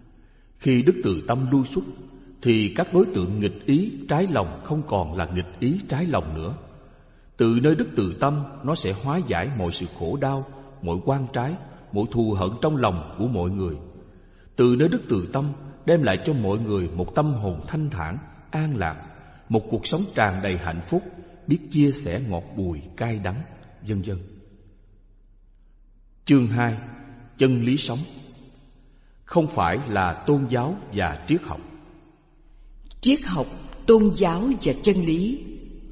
Khi đức từ tâm lưu xuất, thì các đối tượng nghịch ý, trái lòng không còn là nghịch ý, trái lòng nữa. Từ nơi đức từ tâm, nó sẽ hóa giải mọi sự khổ đau, mọi oan trái, mọi thù hận trong lòng của mọi người. Từ nơi đức từ tâm, đem lại cho mọi người một tâm hồn thanh thản, an lạc, một cuộc sống tràn đầy hạnh phúc, biết chia sẻ ngọt bùi, cay đắng, vân vân. Chương hai. Chân lý sống. Không phải là tôn giáo và triết học. Triết học, tôn giáo và chân lý.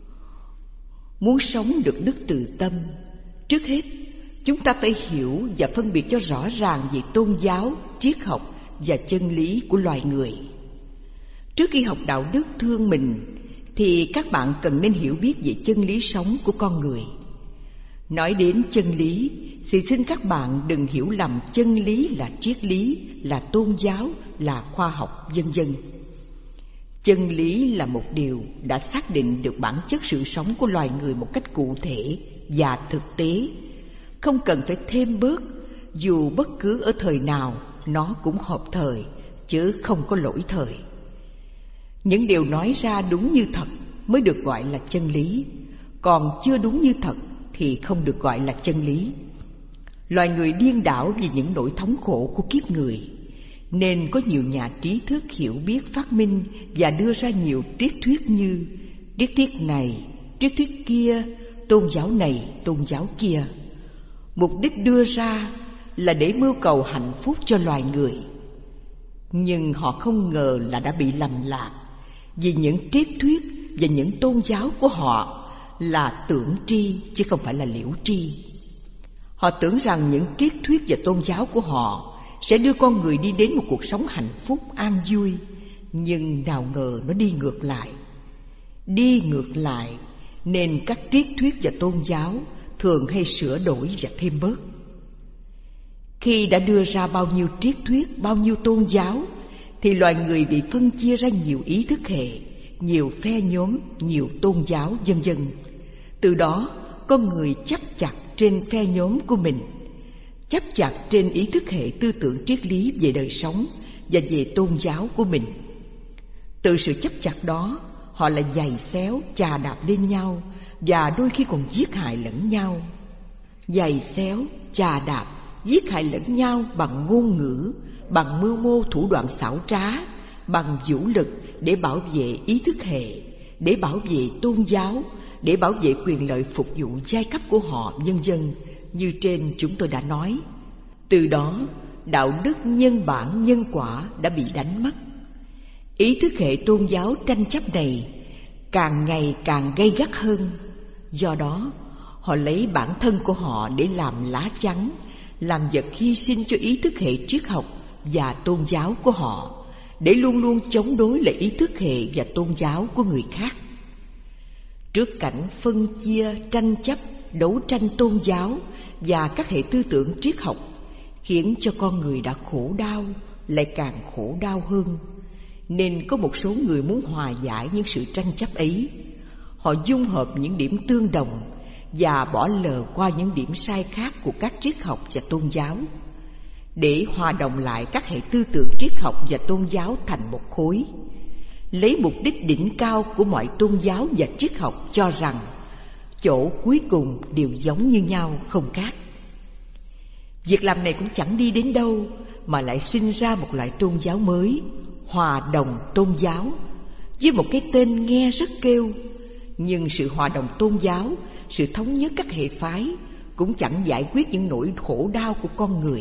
Muốn sống được đức từ tâm, trước hết chúng ta phải hiểu và phân biệt cho rõ ràng về tôn giáo, triết học và chân lý của loài người. Trước khi học đạo đức thương mình thì các bạn cần nên hiểu biết về chân lý sống của con người. Nói đến chân lý thì xin các bạn đừng hiểu lầm chân lý là triết lý, là tôn giáo, là khoa học, vân vân. Chân lý là một điều đã xác định được bản chất sự sống của loài người một cách cụ thể và thực tế, không cần phải thêm bớt, dù bất cứ ở thời nào nó cũng hợp thời, chứ không có lỗi thời. Những điều nói ra đúng như thật mới được gọi là chân lý, còn chưa đúng như thật thì không được gọi là chân lý. Loài người điên đảo vì những nỗi thống khổ của kiếp người, nên có nhiều nhà trí thức hiểu biết phát minh và đưa ra nhiều triết thuyết như triết thuyết này, triết thuyết kia, tôn giáo này, tôn giáo kia. Mục đích đưa ra là để mưu cầu hạnh phúc cho loài người. Nhưng họ không ngờ là đã bị lầm lạc, vì những triết thuyết và những tôn giáo của họ là tưởng tri chứ không phải là liễu tri. Họ tưởng rằng những triết thuyết và tôn giáo của họ sẽ đưa con người đi đến một cuộc sống hạnh phúc, an vui. Nhưng nào ngờ nó đi ngược lại. Đi ngược lại nên các triết thuyết và tôn giáo thường hay sửa đổi và thêm bớt. Khi đã đưa ra bao nhiêu triết thuyết, bao nhiêu tôn giáo, thì loài người bị phân chia ra nhiều ý thức hệ, nhiều phe nhóm, nhiều tôn giáo, vân vân. Từ đó, con người chấp chặt trên phe nhóm của mình, chấp chặt trên ý thức hệ tư tưởng triết lý về đời sống và về tôn giáo của mình. Từ sự chấp chặt đó, họ lại giày xéo, chà đạp lên nhau và đôi khi còn giết hại lẫn nhau. Giày xéo, chà đạp, giết hại lẫn nhau bằng ngôn ngữ, bằng mưu mô thủ đoạn xảo trá, bằng vũ lực để bảo vệ ý thức hệ, để bảo vệ tôn giáo, để bảo vệ quyền lợi phục vụ giai cấp của họ, vân vân, như trên chúng tôi đã nói. Từ đó, đạo đức nhân bản nhân quả đã bị đánh mất. Ý thức hệ tôn giáo tranh chấp này càng ngày càng gay gắt hơn. Do đó, họ lấy bản thân của họ để làm lá chắn, làm vật hy sinh cho ý thức hệ triết học và tôn giáo của họ, để luôn luôn chống đối lại ý thức hệ và tôn giáo của người khác. Trước cảnh phân chia, tranh chấp, đấu tranh tôn giáo và các hệ tư tưởng triết học khiến cho con người đã khổ đau lại càng khổ đau hơn, nên có một số người muốn hòa giải những sự tranh chấp ấy. Họ dung hợp những điểm tương đồng và bỏ lờ qua những điểm sai khác của các triết học và tôn giáo, để hòa đồng lại các hệ tư tưởng triết học và tôn giáo thành một khối, lấy mục đích đỉnh cao của mọi tôn giáo và triết học cho rằng chỗ cuối cùng đều giống như nhau, không khác. Việc làm này cũng chẳng đi đến đâu, mà lại sinh ra một loại tôn giáo mới, hòa đồng tôn giáo, với một cái tên nghe rất kêu. Nhưng sự hòa đồng tôn giáo, sự thống nhất các hệ phái cũng chẳng giải quyết những nỗi khổ đau của con người.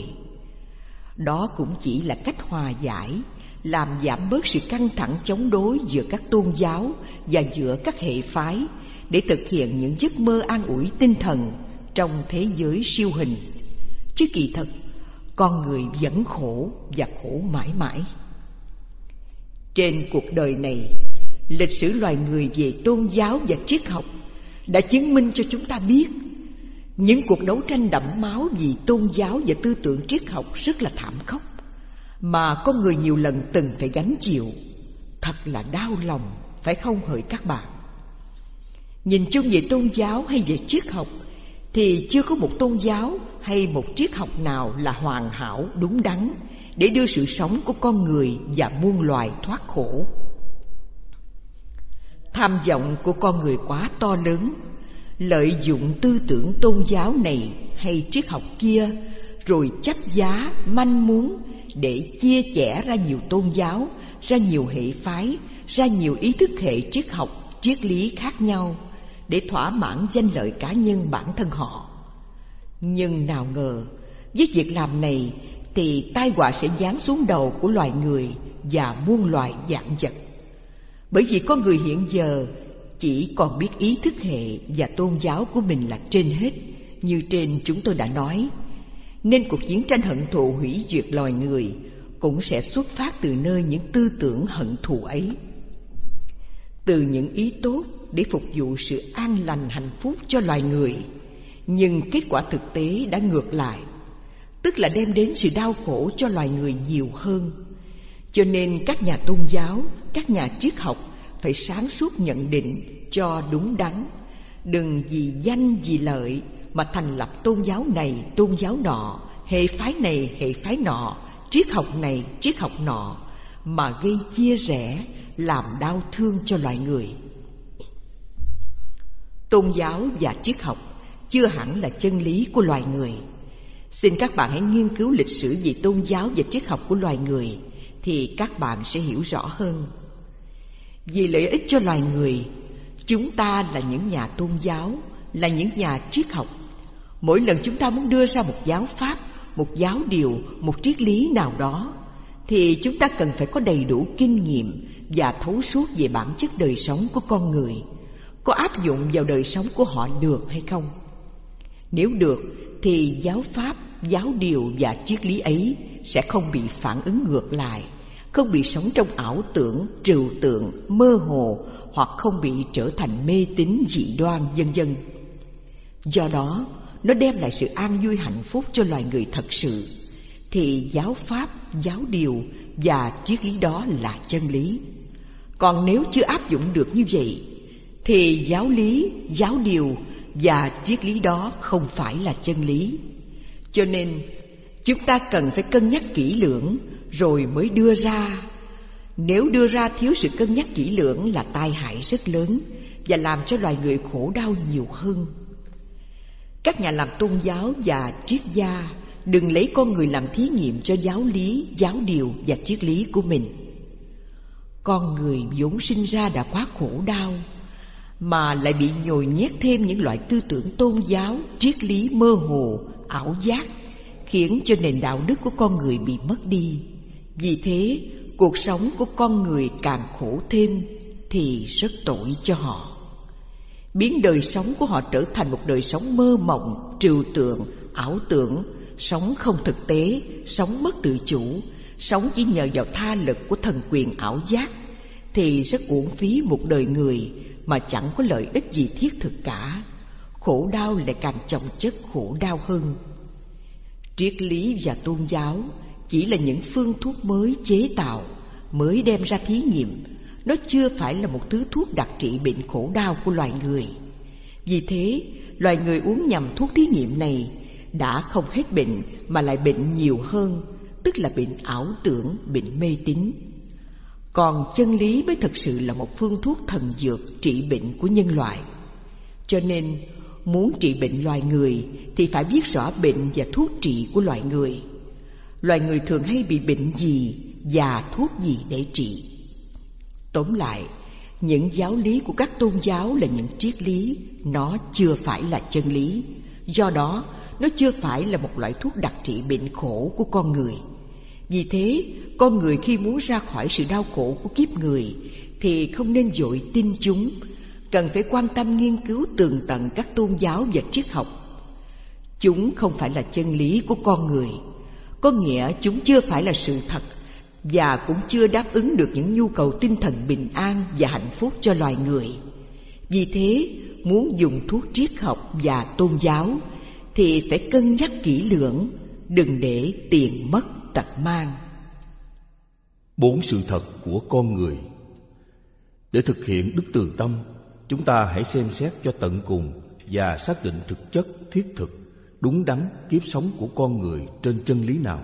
Đó cũng chỉ là cách hòa giải, làm giảm bớt sự căng thẳng chống đối giữa các tôn giáo và giữa các hệ phái, để thực hiện những giấc mơ an ủi tinh thần trong thế giới siêu hình. Chứ kỳ thật, con người vẫn khổ và khổ mãi mãi. Trên cuộc đời này, lịch sử loài người về tôn giáo và triết học đã chứng minh cho chúng ta biết những cuộc đấu tranh đẫm máu vì tôn giáo và tư tưởng triết học rất là thảm khốc, mà con người nhiều lần từng phải gánh chịu. Thật là đau lòng, phải không hỡi các bạn? Nhìn chung về tôn giáo hay về triết học thì chưa có một tôn giáo hay một triết học nào là hoàn hảo, đúng đắn để đưa sự sống của con người và muôn loài thoát khổ. Tham vọng của con người quá to lớn, lợi dụng tư tưởng tôn giáo này hay triết học kia, rồi chấp giá, manh muốn để chia chẻ ra nhiều tôn giáo, ra nhiều hệ phái, ra nhiều ý thức hệ triết học, triết lý khác nhau, để thỏa mãn danh lợi cá nhân bản thân họ. Nhưng nào ngờ, với việc làm này thì tai họa sẽ giáng xuống đầu của loài người và muôn loài vạn vật. Bởi vì con người hiện giờ chỉ còn biết ý thức hệ và tôn giáo của mình là trên hết, như trên chúng tôi đã nói, nên cuộc chiến tranh hận thù hủy diệt loài người cũng sẽ xuất phát từ nơi những tư tưởng hận thù ấy. Từ những ý tốt để phục vụ sự an lành hạnh phúc cho loài người, nhưng kết quả thực tế đã ngược lại, tức là đem đến sự đau khổ cho loài người nhiều hơn. Cho nên các nhà tôn giáo, các nhà triết học phải sáng suốt nhận định cho đúng đắn, đừng vì danh vì lợi mà thành lập tôn giáo này, tôn giáo nọ, hệ phái này, hệ phái nọ, triết học này, triết học nọ, mà gây chia rẽ, làm đau thương cho loài người. Tôn giáo và triết học chưa hẳn là chân lý của loài người. Xin các bạn hãy nghiên cứu lịch sử về tôn giáo và triết học của loài người, thì các bạn sẽ hiểu rõ hơn. Vì lợi ích cho loài người, chúng ta là những nhà tôn giáo, là những nhà triết học. Mỗi lần chúng ta muốn đưa ra một giáo pháp, một giáo điều, một triết lý nào đó, thì chúng ta cần phải có đầy đủ kinh nghiệm và thấu suốt về bản chất đời sống của con người, có áp dụng vào đời sống của họ được hay không. Nếu được thì giáo pháp, giáo điều và triết lý ấy sẽ không bị phản ứng ngược lại, không bị sống trong ảo tưởng, trừu tượng, mơ hồ, hoặc không bị trở thành mê tín dị đoan, vân vân. Do đó, nó đem lại sự an vui hạnh phúc cho loài người thật sự, thì giáo pháp, giáo điều và triết lý đó là chân lý. Còn nếu chưa áp dụng được như vậy, thì giáo lý, giáo điều và triết lý đó không phải là chân lý. Cho nên, chúng ta cần phải cân nhắc kỹ lưỡng rồi mới đưa ra. Nếu đưa ra thiếu sự cân nhắc kỹ lưỡng là tai hại rất lớn và làm cho loài người khổ đau nhiều hơn. Các nhà làm tôn giáo và triết gia đừng lấy con người làm thí nghiệm cho giáo lý, giáo điều và triết lý của mình. Con người vốn sinh ra đã quá khổ đau, mà lại bị nhồi nhét thêm những loại tư tưởng tôn giáo, triết lý mơ hồ, ảo giác, khiến cho nền đạo đức của con người bị mất đi. Vì thế, cuộc sống của con người càng khổ thêm thì rất tội cho họ. Biến đời sống của họ trở thành một đời sống mơ mộng, trừu tượng, ảo tưởng, sống không thực tế, sống mất tự chủ, sống chỉ nhờ vào tha lực của thần quyền ảo giác, thì rất uổng phí một đời người mà chẳng có lợi ích gì thiết thực cả. Khổ đau lại càng chồng chất khổ đau hơn. Triết lý và tôn giáo chỉ là những phương thuốc mới chế tạo, mới đem ra thí nghiệm. Nó chưa phải là một thứ thuốc đặc trị bệnh khổ đau của loài người. Vì thế, loài người uống nhầm thuốc thí nghiệm này đã không hết bệnh mà lại bệnh nhiều hơn, tức là bệnh ảo tưởng, bệnh mê tín. Còn chân lý mới thực sự là một phương thuốc thần dược trị bệnh của nhân loại. Cho nên, muốn trị bệnh loài người thì phải biết rõ bệnh và thuốc trị của loài người. Loài người thường hay bị bệnh gì và thuốc gì để trị. Tóm lại, những giáo lý của các tôn giáo là những triết lý, nó chưa phải là chân lý. Do đó, nó chưa phải là một loại thuốc đặc trị bệnh khổ của con người. Vì thế, con người khi muốn ra khỏi sự đau khổ của kiếp người thì không nên vội tin chúng, cần phải quan tâm nghiên cứu tường tận các tôn giáo và triết học. Chúng không phải là chân lý của con người, có nghĩa chúng chưa phải là sự thật và cũng chưa đáp ứng được những nhu cầu tinh thần bình an và hạnh phúc cho loài người. Vì thế, muốn dùng thuốc triết học và tôn giáo thì phải cân nhắc kỹ lưỡng, đừng để tiền mất tật mang. Bốn sự thật của con người. Để thực hiện đức từ tâm, chúng ta hãy xem xét cho tận cùng và xác định thực chất, thiết thực, đúng đắn kiếp sống của con người trên chân lý nào.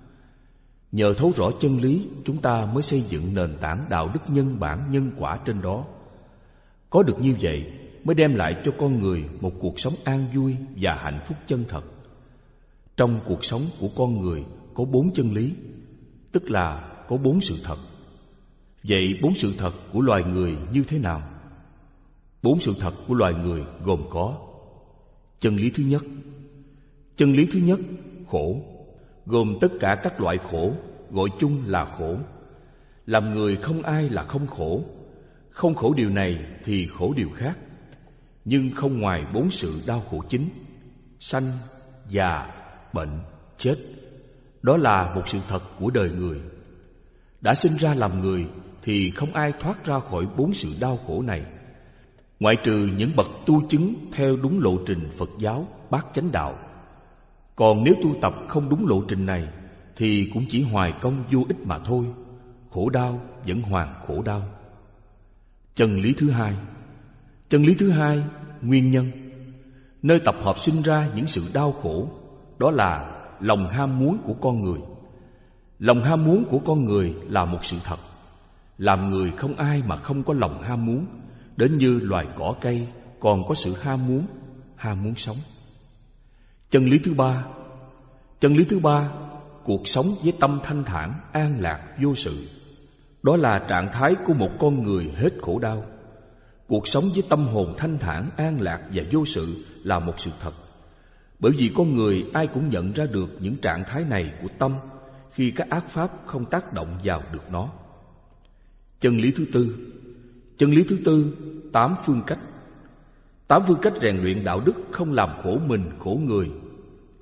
Nhờ thấu rõ chân lý, chúng ta mới xây dựng nền tảng đạo đức nhân bản nhân quả trên đó. Có được như vậy mới đem lại cho con người một cuộc sống an vui và hạnh phúc chân thật. Trong cuộc sống của con người có bốn chân lý, tức là có bốn sự thật. Vậy bốn sự thật của loài người như thế nào? Bốn sự thật của loài người gồm có: chân lý thứ nhất. Chân lý thứ nhất, khổ, gồm tất cả các loại khổ, gọi chung là khổ. Làm người không ai là không khổ. Không khổ điều này thì khổ điều khác. Nhưng không ngoài bốn sự đau khổ chính: sanh, già, bệnh, chết. Đó là một sự thật của đời người. Đã sinh ra làm người thì không ai thoát ra khỏi bốn sự đau khổ này, ngoại trừ những bậc tu chứng theo đúng lộ trình Phật giáo Bát Chánh Đạo. Còn nếu tu tập không đúng lộ trình này thì cũng chỉ hoài công vô ích mà thôi, khổ đau vẫn hoàn khổ đau. Chân lý thứ hai. Chân lý thứ hai, nguyên nhân. Nơi tập hợp sinh ra những sự đau khổ, đó là lòng ham muốn của con người. Lòng ham muốn của con người là một sự thật. Làm người không ai mà không có lòng ham muốn, đến như loài cỏ cây còn có sự ham muốn, ham muốn sống. Chân lý thứ ba. Chân lý thứ ba, cuộc sống với tâm thanh thản, an lạc, vô sự. Đó là trạng thái của một con người hết khổ đau. Cuộc sống với tâm hồn thanh thản, an lạc và vô sự là một sự thật. Bởi vì con người ai cũng nhận ra được những trạng thái này của tâm khi các ác pháp không tác động vào được nó. Chân lý thứ tư. Chân lý thứ tư, tám phương cách. Tám phương cách rèn luyện đạo đức không làm khổ mình, khổ người.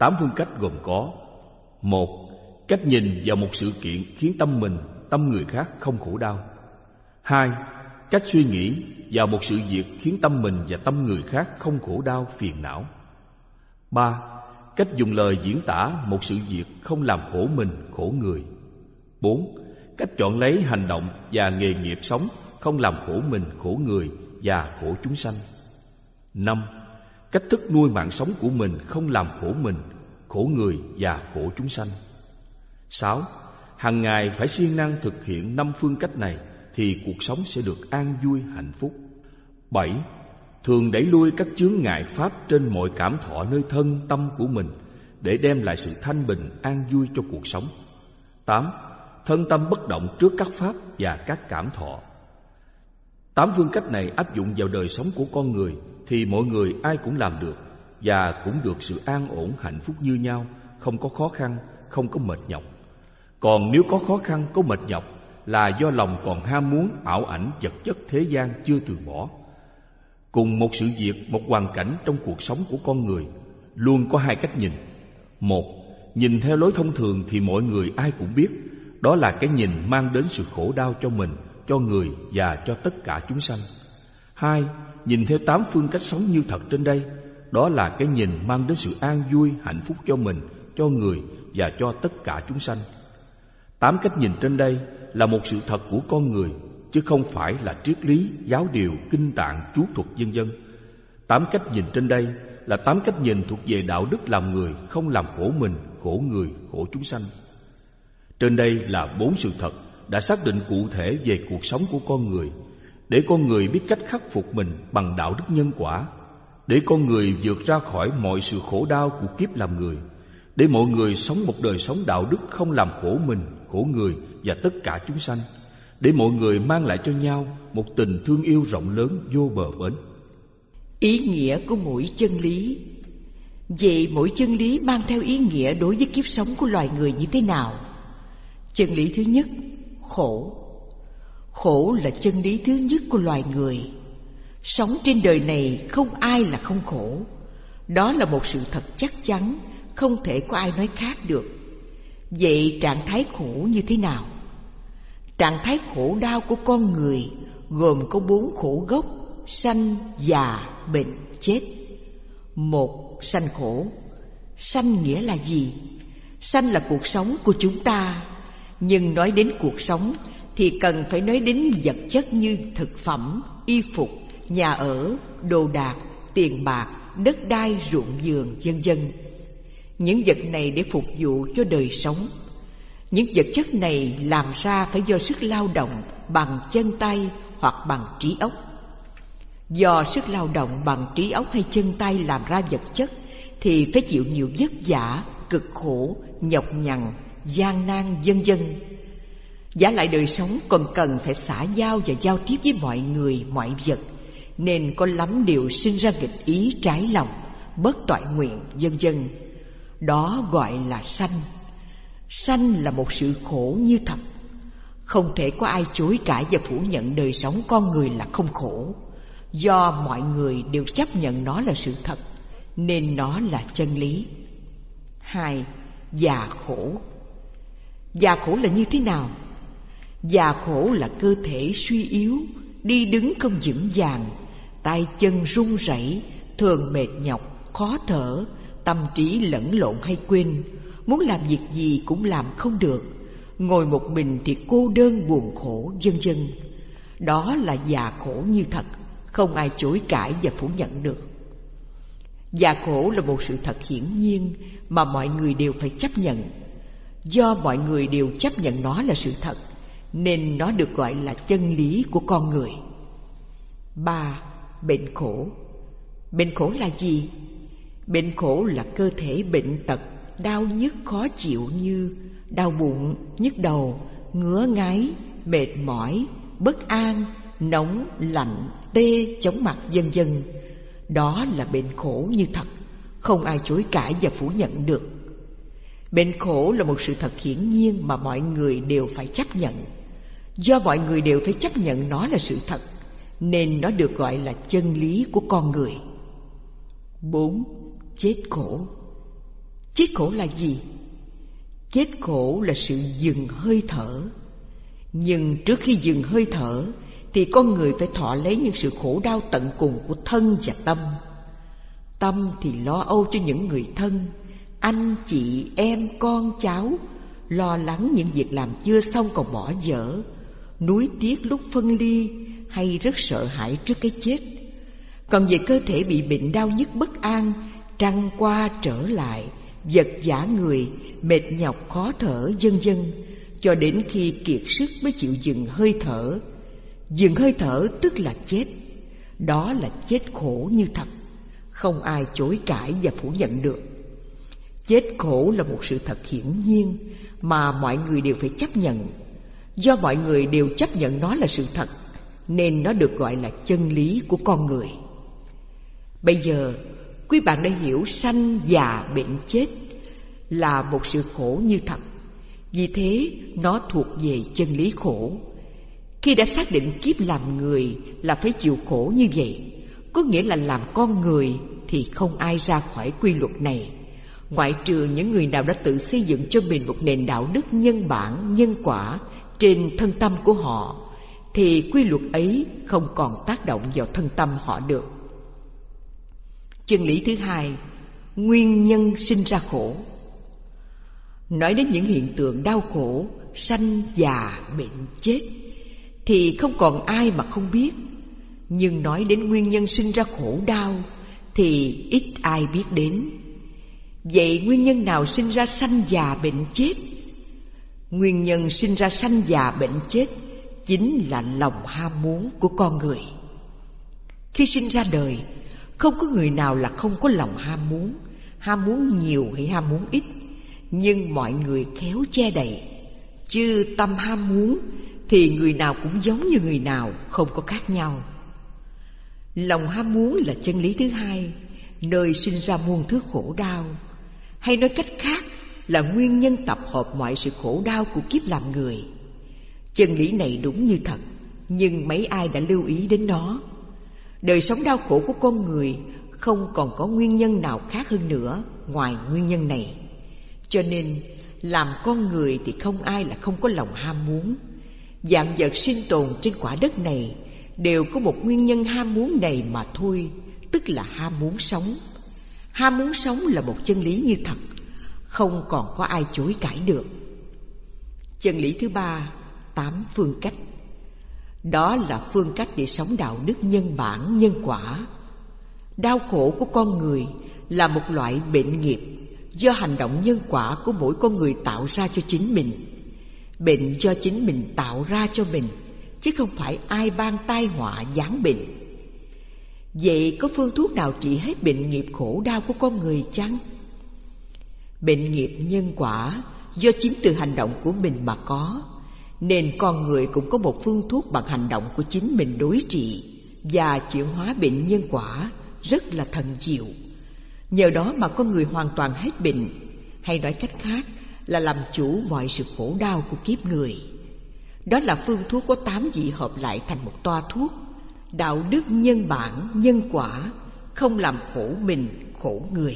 Tám phương cách gồm có: một, cách nhìn vào một sự kiện khiến tâm mình, tâm người khác không khổ đau. Hai, cách suy nghĩ vào một sự việc khiến tâm mình và tâm người khác không khổ đau, phiền não. Ba, cách dùng lời diễn tả một sự việc không làm khổ mình, khổ người. Bốn, cách chọn lấy hành động và nghề nghiệp sống không làm khổ mình, khổ người và khổ chúng sanh. Năm, cách thức nuôi mạng sống của mình không làm khổ mình, khổ người và khổ chúng sanh. Sáu, hàng ngày phải siêng năng thực hiện năm phương cách này thì cuộc sống sẽ được an vui, hạnh phúc. Bảy, thường đẩy lui các chướng ngại pháp trên mọi cảm thọ nơi thân tâm của mình để đem lại sự thanh bình, an vui cho cuộc sống. Tám, thân tâm bất động trước các pháp và các cảm thọ. Tám phương cách này áp dụng vào đời sống của con người thì mọi người ai cũng làm được và cũng được sự an ổn, hạnh phúc như nhau, không có khó khăn, không có mệt nhọc. Còn nếu có khó khăn, có mệt nhọc là do lòng còn ham muốn ảo ảnh vật chất thế gian chưa từ bỏ. Cùng một sự việc, một hoàn cảnh trong cuộc sống của con người luôn có hai cách nhìn. Một, nhìn theo lối thông thường thì mọi người ai cũng biết đó là cái nhìn mang đến sự khổ đau cho mình, cho người và cho tất cả chúng sanh. Hai, nhìn theo tám phương cách sống như thật trên đây, đó là cái nhìn mang đến sự an vui, hạnh phúc cho mình, cho người và cho tất cả chúng sanh. Tám cách nhìn trên đây là một sự thật của con người, chứ không phải là triết lý, giáo điều, kinh tạng, chú thuật vân vân. Tám cách nhìn trên đây là tám cách nhìn thuộc về đạo đức làm người, không làm khổ mình, khổ người, khổ chúng sanh. Trên đây là bốn sự thật đã xác định cụ thể về cuộc sống của con người, để con người biết cách khắc phục mình bằng đạo đức nhân quả, để con người vượt ra khỏi mọi sự khổ đau của kiếp làm người, để mọi người sống một đời sống đạo đức không làm khổ mình, khổ người và tất cả chúng sanh, để mọi người mang lại cho nhau một tình thương yêu rộng lớn vô bờ bến. Ý nghĩa của mỗi chân lý. Vậy mỗi chân lý mang theo ý nghĩa đối với kiếp sống của loài người như thế nào? Chân lý thứ nhất, khổ. Khổ là chân lý thứ nhất của loài người. Sống trên đời này không ai là không khổ. Đó là một sự thật chắc chắn, không thể có ai nói khác được. Vậy trạng thái khổ như thế nào? Trạng thái khổ đau của con người gồm có bốn khổ gốc: sanh, già, bệnh, chết. Một, sanh khổ. Sanh nghĩa là gì? Sanh là cuộc sống của chúng ta. Nhưng nói đến cuộc sống thì cần phải nói đến vật chất như thực phẩm, y phục, nhà ở, đồ đạc, tiền bạc, đất đai, ruộng vườn, vân vân. Những vật này để phục vụ cho đời sống. Những vật chất này làm ra phải do sức lao động bằng chân tay hoặc bằng trí óc. Do sức lao động bằng trí óc hay chân tay làm ra vật chất thì phải chịu nhiều vất vả, cực khổ, nhọc nhằn, gian nan, vân vân. Vả lại đời sống còn cần phải xã giao và giao tiếp với mọi người, mọi vật, nên có lắm điều sinh ra nghịch ý, trái lòng, bất toại nguyện, vân vân. Đó gọi là sanh. Sanh là một sự khổ như thật. Không thể có ai chối cãi và phủ nhận đời sống con người là không khổ. Do mọi người đều chấp nhận nó là sự thật, nên nó là chân lý. Hai, già khổ. Già khổ là như thế nào? Già khổ là cơ thể suy yếu, đi đứng không vững vàng, tay chân run rẩy, thường mệt nhọc, khó thở, tâm trí lẫn lộn hay quên, muốn làm việc gì cũng làm không được, ngồi một mình thì cô đơn buồn khổ, vân vân. Đó là già khổ như thật, không ai chối cãi và phủ nhận được. Già khổ là một sự thật hiển nhiên mà mọi người đều phải chấp nhận. Do mọi người đều chấp nhận nó là sự thật, nên nó được gọi là chân lý của con người. Ba, bệnh khổ. Bệnh khổ là gì? Bệnh khổ là cơ thể bệnh tật, đau nhức khó chịu như đau bụng, nhức đầu, ngứa ngáy, mệt mỏi, bất an, nóng, lạnh, tê, chóng mặt, vân vân. Đó là bệnh khổ như thật, không ai chối cãi và phủ nhận được. Bệnh khổ là một sự thật hiển nhiên mà mọi người đều phải chấp nhận. Do mọi người đều phải chấp nhận nó là sự thật, nên nó được gọi là chân lý của con người. Bốn, chết khổ. Chết khổ là gì? Chết khổ là sự dừng hơi thở. Nhưng trước khi dừng hơi thở thì con người phải thọ lấy những sự khổ đau tận cùng của thân và tâm. Tâm thì lo âu cho những người thân, anh, chị, em, con, cháu, lo lắng những việc làm chưa xong còn bỏ dở, nuối tiếc lúc phân ly, hay rất sợ hãi trước cái chết. Còn về cơ thể bị bệnh đau nhức bất an, trăng qua trở lại, vật vã người, mệt nhọc khó thở, vân vân, cho đến khi kiệt sức mới chịu dừng hơi thở. Dừng hơi thở tức là chết. Đó là chết khổ như thật, không ai chối cãi và phủ nhận được. Chết khổ là một sự thật hiển nhiên mà mọi người đều phải chấp nhận. Do mọi người đều chấp nhận nó là sự thật, nên nó được gọi là chân lý của con người. Bây giờ, quý bạn đã hiểu sanh, già, bệnh, chết là một sự khổ như thật. Vì thế, nó thuộc về chân lý khổ. Khi đã xác định kiếp làm người là phải chịu khổ như vậy, có nghĩa là làm con người thì không ai ra khỏi quy luật này, ngoại trừ những người nào đã tự xây dựng cho mình một nền đạo đức nhân bản, nhân quả trên thân tâm của họ, thì quy luật ấy không còn tác động vào thân tâm họ được. Chân lý thứ hai, nguyên nhân sinh ra khổ. Nói đến những hiện tượng đau khổ, sanh, già, bệnh, chết thì không còn ai mà không biết. Nhưng nói đến nguyên nhân sinh ra khổ đau thì ít ai biết đến. Vậy nguyên nhân nào sinh ra sanh, già, bệnh, chết? Nguyên nhân sinh ra sanh, già, bệnh, chết chính là lòng ham muốn của con người. Khi sinh ra đời, không có người nào là không có lòng ham muốn, ham muốn nhiều hay ham muốn ít, nhưng mọi người khéo che đậy. Chứ tâm ham muốn thì người nào cũng giống như người nào, không có khác nhau. Lòng ham muốn là chân lý thứ hai, nơi sinh ra muôn thứ khổ đau. Hay nói cách khác là nguyên nhân tập hợp mọi sự khổ đau của kiếp làm người. Chân lý này đúng như thật, nhưng mấy ai đã lưu ý đến nó. Đời sống đau khổ của con người không còn có nguyên nhân nào khác hơn nữa ngoài nguyên nhân này. Cho nên làm con người thì không ai là không có lòng ham muốn. Vạn vật sinh tồn trên quả đất này đều có một nguyên nhân ham muốn này mà thôi, tức là ham muốn sống. Ham muốn sống là một chân lý như thật, không còn có ai chối cãi được. Chân lý thứ ba, tám phương cách. Đó là phương cách để sống đạo đức nhân bản, nhân quả. Đau khổ của con người là một loại bệnh nghiệp do hành động nhân quả của mỗi con người tạo ra cho chính mình. Bệnh do chính mình tạo ra cho mình, chứ không phải ai ban tai họa giáng bệnh. Vậy có phương thuốc nào trị hết bệnh nghiệp khổ đau của con người chăng? Bệnh nghiệp nhân quả do chính từ hành động của mình mà có, nên con người cũng có một phương thuốc bằng hành động của chính mình đối trị và chuyển hóa bệnh nhân quả rất là thần diệu. Nhờ đó mà con người hoàn toàn hết bệnh, hay nói cách khác là làm chủ mọi sự khổ đau của kiếp người. Đó là phương thuốc có tám vị hợp lại thành một toa thuốc, đạo đức nhân bản, nhân quả, không làm khổ mình, khổ người.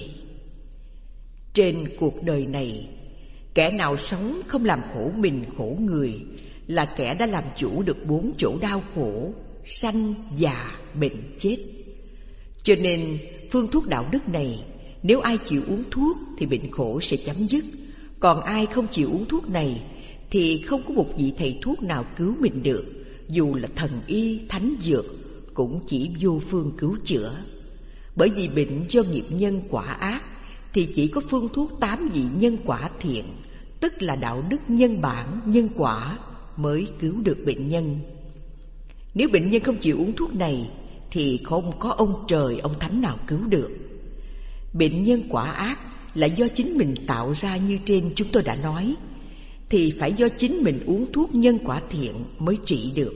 Trên cuộc đời này, kẻ nào sống không làm khổ mình, khổ người là kẻ đã làm chủ được bốn chỗ đau khổ, sanh, già, bệnh, chết. Cho nên phương thuốc đạo đức này, nếu ai chịu uống thuốc thì bệnh khổ sẽ chấm dứt. Còn ai không chịu uống thuốc này thì không có một vị thầy thuốc nào cứu mình được. Dù là thần y, thánh dược cũng chỉ vô phương cứu chữa. Bởi vì bệnh do nghiệp nhân quả ác thì chỉ có phương thuốc tám vị nhân quả thiện, tức là đạo đức nhân bản, nhân quả mới cứu được bệnh nhân. Nếu bệnh nhân không chịu uống thuốc này thì không có ông trời, ông thánh nào cứu được. Bệnh nhân quả ác là do chính mình tạo ra như trên chúng tôi đã nói, thì phải do chính mình uống thuốc nhân quả thiện mới trị được.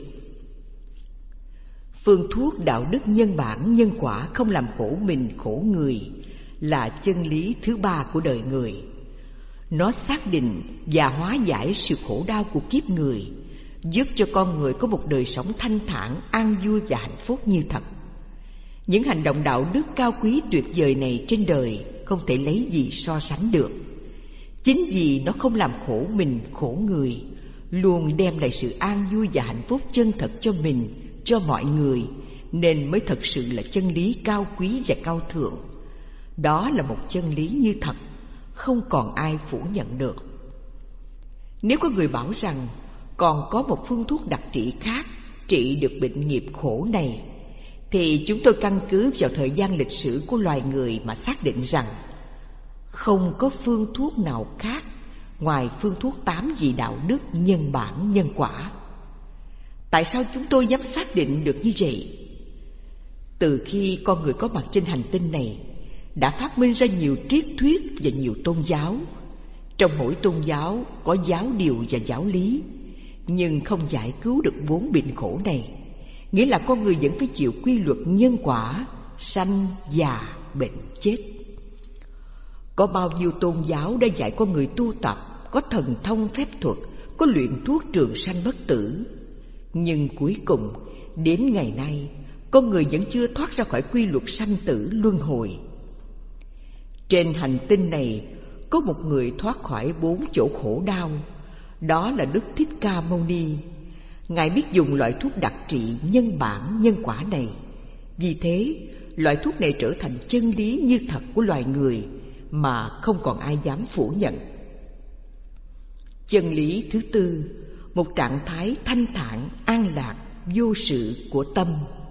Phương thuốc đạo đức nhân bản, nhân quả không làm khổ mình, khổ người là chân lý thứ ba của đời người. Nó xác định và hóa giải sự khổ đau của kiếp người, giúp cho con người có một đời sống thanh thản, an vui và hạnh phúc như thật. Những hành động đạo đức cao quý tuyệt vời này trên đời không thể lấy gì so sánh được. Chính vì nó không làm khổ mình khổ người, luôn đem lại sự an vui và hạnh phúc chân thật cho mình, cho mọi người, nên mới thật sự là chân lý cao quý và cao thượng. Đó là một chân lý như thật, không còn ai phủ nhận được. Nếu có người bảo rằng còn có một phương thuốc đặc trị khác trị được bệnh nghiệp khổ này, thì chúng tôi căn cứ vào thời gian lịch sử của loài người mà xác định rằng không có phương thuốc nào khác ngoài phương thuốc tám vị đạo đức nhân bản nhân quả. Tại sao chúng tôi dám xác định được như vậy? Từ khi con người có mặt trên hành tinh này, đã phát minh ra nhiều triết thuyết và nhiều tôn giáo. Trong mỗi tôn giáo có giáo điều và giáo lý, nhưng không giải cứu được bốn bệnh khổ này. Nghĩa là con người vẫn phải chịu quy luật nhân quả, sanh, già, bệnh, chết. Có bao nhiêu tôn giáo đã dạy con người tu tập, có thần thông phép thuật, có luyện thuốc trường sanh bất tử. Nhưng cuối cùng, đến ngày nay, con người vẫn chưa thoát ra khỏi quy luật sanh tử luân hồi. Trên hành tinh này, có một người thoát khỏi bốn chỗ khổ đau, đó là Đức Thích Ca Mâu Ni. Ngài biết dùng loại thuốc đặc trị nhân bản nhân quả này. Vì thế, loại thuốc này trở thành chân lý như thật của loài người mà không còn ai dám phủ nhận. Chân lý thứ tư, một trạng thái thanh thản, an lạc, vô sự của tâm.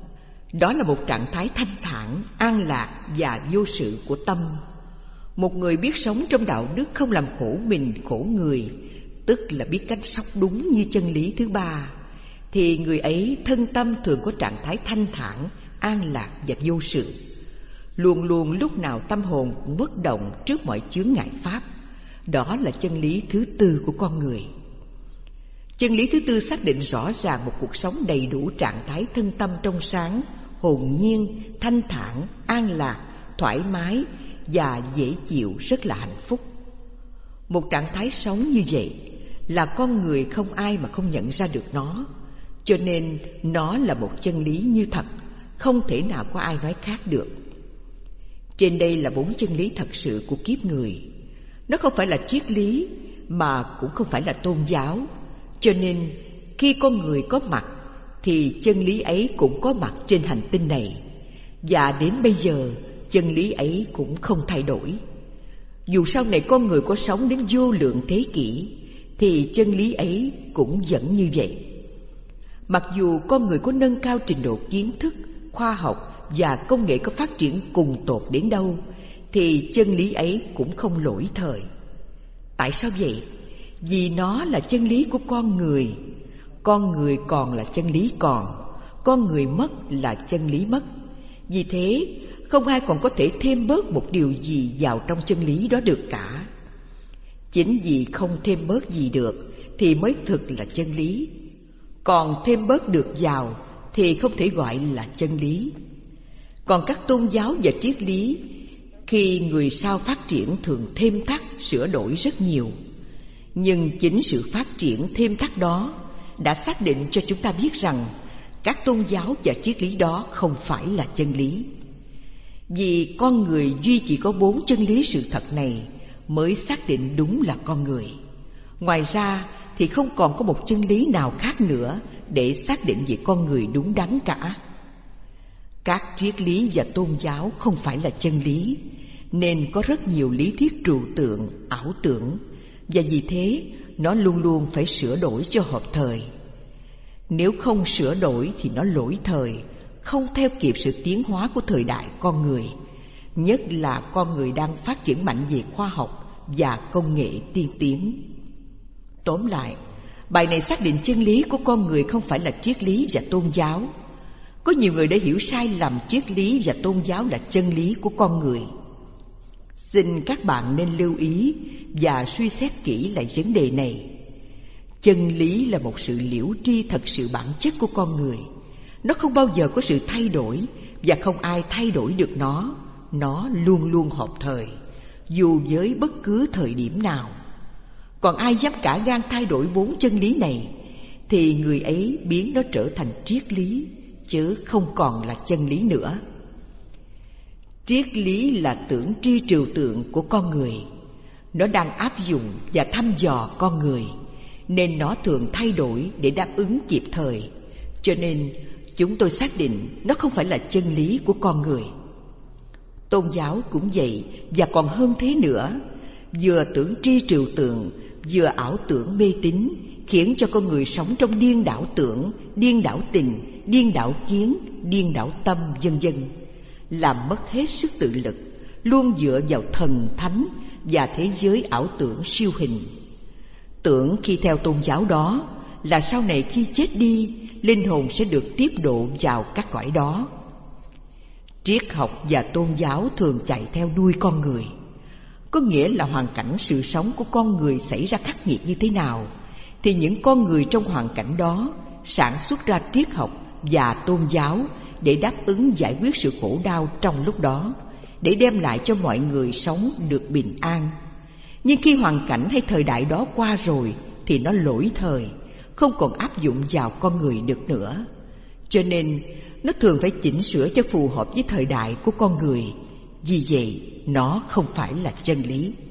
Đó là một trạng thái thanh thản, an lạc và vô sự của tâm. Một người biết sống trong đạo đức, không làm khổ mình khổ người, tức là biết cách sống đúng như chân lý thứ ba, thì người ấy thân tâm thường có trạng thái thanh thản, an lạc và vô sự. Luôn luôn lúc nào tâm hồn cũng bất động trước mọi chướng ngại pháp. Đó là chân lý thứ tư của con người. Chân lý thứ tư xác định rõ ràng một cuộc sống đầy đủ trạng thái thân tâm trong sáng, hồn nhiên, thanh thản, an lạc, thoải mái và dễ chịu, rất là hạnh phúc. Một trạng thái sống như vậy là con người không ai mà không nhận ra được nó. Cho nên nó là một chân lý như thật, không thể nào có ai nói khác được. Trên đây là bốn chân lý thật sự của kiếp người. Nó không phải là triết lý, mà cũng không phải là tôn giáo. Cho nên khi con người có mặt, thì chân lý ấy cũng có mặt trên hành tinh này. Và đến bây giờ, chân lý ấy cũng không thay đổi. Dù sau này con người có sống đến vô lượng thế kỷ, thì chân lý ấy cũng vẫn như vậy. Mặc dù con người có nâng cao trình độ kiến thức, khoa học và công nghệ có phát triển cùng tột đến đâu, thì chân lý ấy cũng không lỗi thời. Tại sao vậy? Vì nó là chân lý của con người. Con người còn là chân lý còn, con người mất là chân lý mất. Vì thế, không ai còn có thể thêm bớt một điều gì vào trong chân lý đó được cả. Chính vì không thêm bớt gì được thì mới thực là chân lý. Còn thêm bớt được vào thì không thể gọi là chân lý. Còn các tôn giáo và triết lý, khi người sau phát triển thường thêm thắt, sửa đổi rất nhiều. Nhưng chính sự phát triển thêm thắt đó đã xác định cho chúng ta biết rằng các tôn giáo và triết lý đó không phải là chân lý. Vì con người duy chỉ có bốn chân lý sự thật này mới xác định đúng là con người. Ngoài ra thì không còn có một chân lý nào khác nữa để xác định về con người đúng đắn cả. Các triết lý và tôn giáo không phải là chân lý, nên có rất nhiều lý thuyết trừu tượng, ảo tưởng, và vì thế nó luôn luôn phải sửa đổi cho hợp thời. Nếu không sửa đổi thì nó lỗi thời, không theo kịp sự tiến hóa của thời đại con người, nhất là con người đang phát triển mạnh về khoa học và công nghệ tiên tiến. Tóm lại, bài này xác định chân lý của con người không phải là triết lý và tôn giáo. Có nhiều người đã hiểu sai lầm triết lý và tôn giáo là chân lý của con người. Xin các bạn nên lưu ý và suy xét kỹ lại vấn đề này. Chân lý là một sự liễu tri thật sự bản chất của con người. Nó không bao giờ có sự thay đổi và không ai thay đổi được nó. Nó luôn luôn hợp thời, dù với bất cứ thời điểm nào. Còn ai dám cả gan thay đổi bốn chân lý này, thì người ấy biến nó trở thành triết lý, chứ không còn là chân lý nữa. Triết lý là tưởng tri trừu tượng của con người. Nó đang áp dụng và thăm dò con người, nên nó thường thay đổi để đáp ứng kịp thời. Cho nên chúng tôi xác định nó không phải là chân lý của con người. Tôn giáo cũng vậy, và còn hơn thế nữa. Vừa tưởng tri trừu tượng, vừa ảo tưởng mê tín, khiến cho con người sống trong điên đảo tưởng, điên đảo tình, điên đảo kiến, điên đảo tâm, vân vân, làm mất hết sức tự lực, luôn dựa vào thần thánh và thế giới ảo tưởng siêu hình. Tưởng khi theo tôn giáo đó là sau này khi chết đi, linh hồn sẽ được tiếp độ vào các cõi đó. Triết học và tôn giáo thường chạy theo đuôi con người, có nghĩa là hoàn cảnh sự sống của con người xảy ra khắc nghiệt như thế nào, thì những con người trong hoàn cảnh đó sản xuất ra triết học và tôn giáo để đáp ứng giải quyết sự khổ đau trong lúc đó, để đem lại cho mọi người sống được bình an. Nhưng khi hoàn cảnh hay thời đại đó qua rồi thì nó lỗi thời, không còn áp dụng vào con người được nữa. Cho nên nó thường phải chỉnh sửa cho phù hợp với thời đại của con người. Vì vậy nó không phải là chân lý.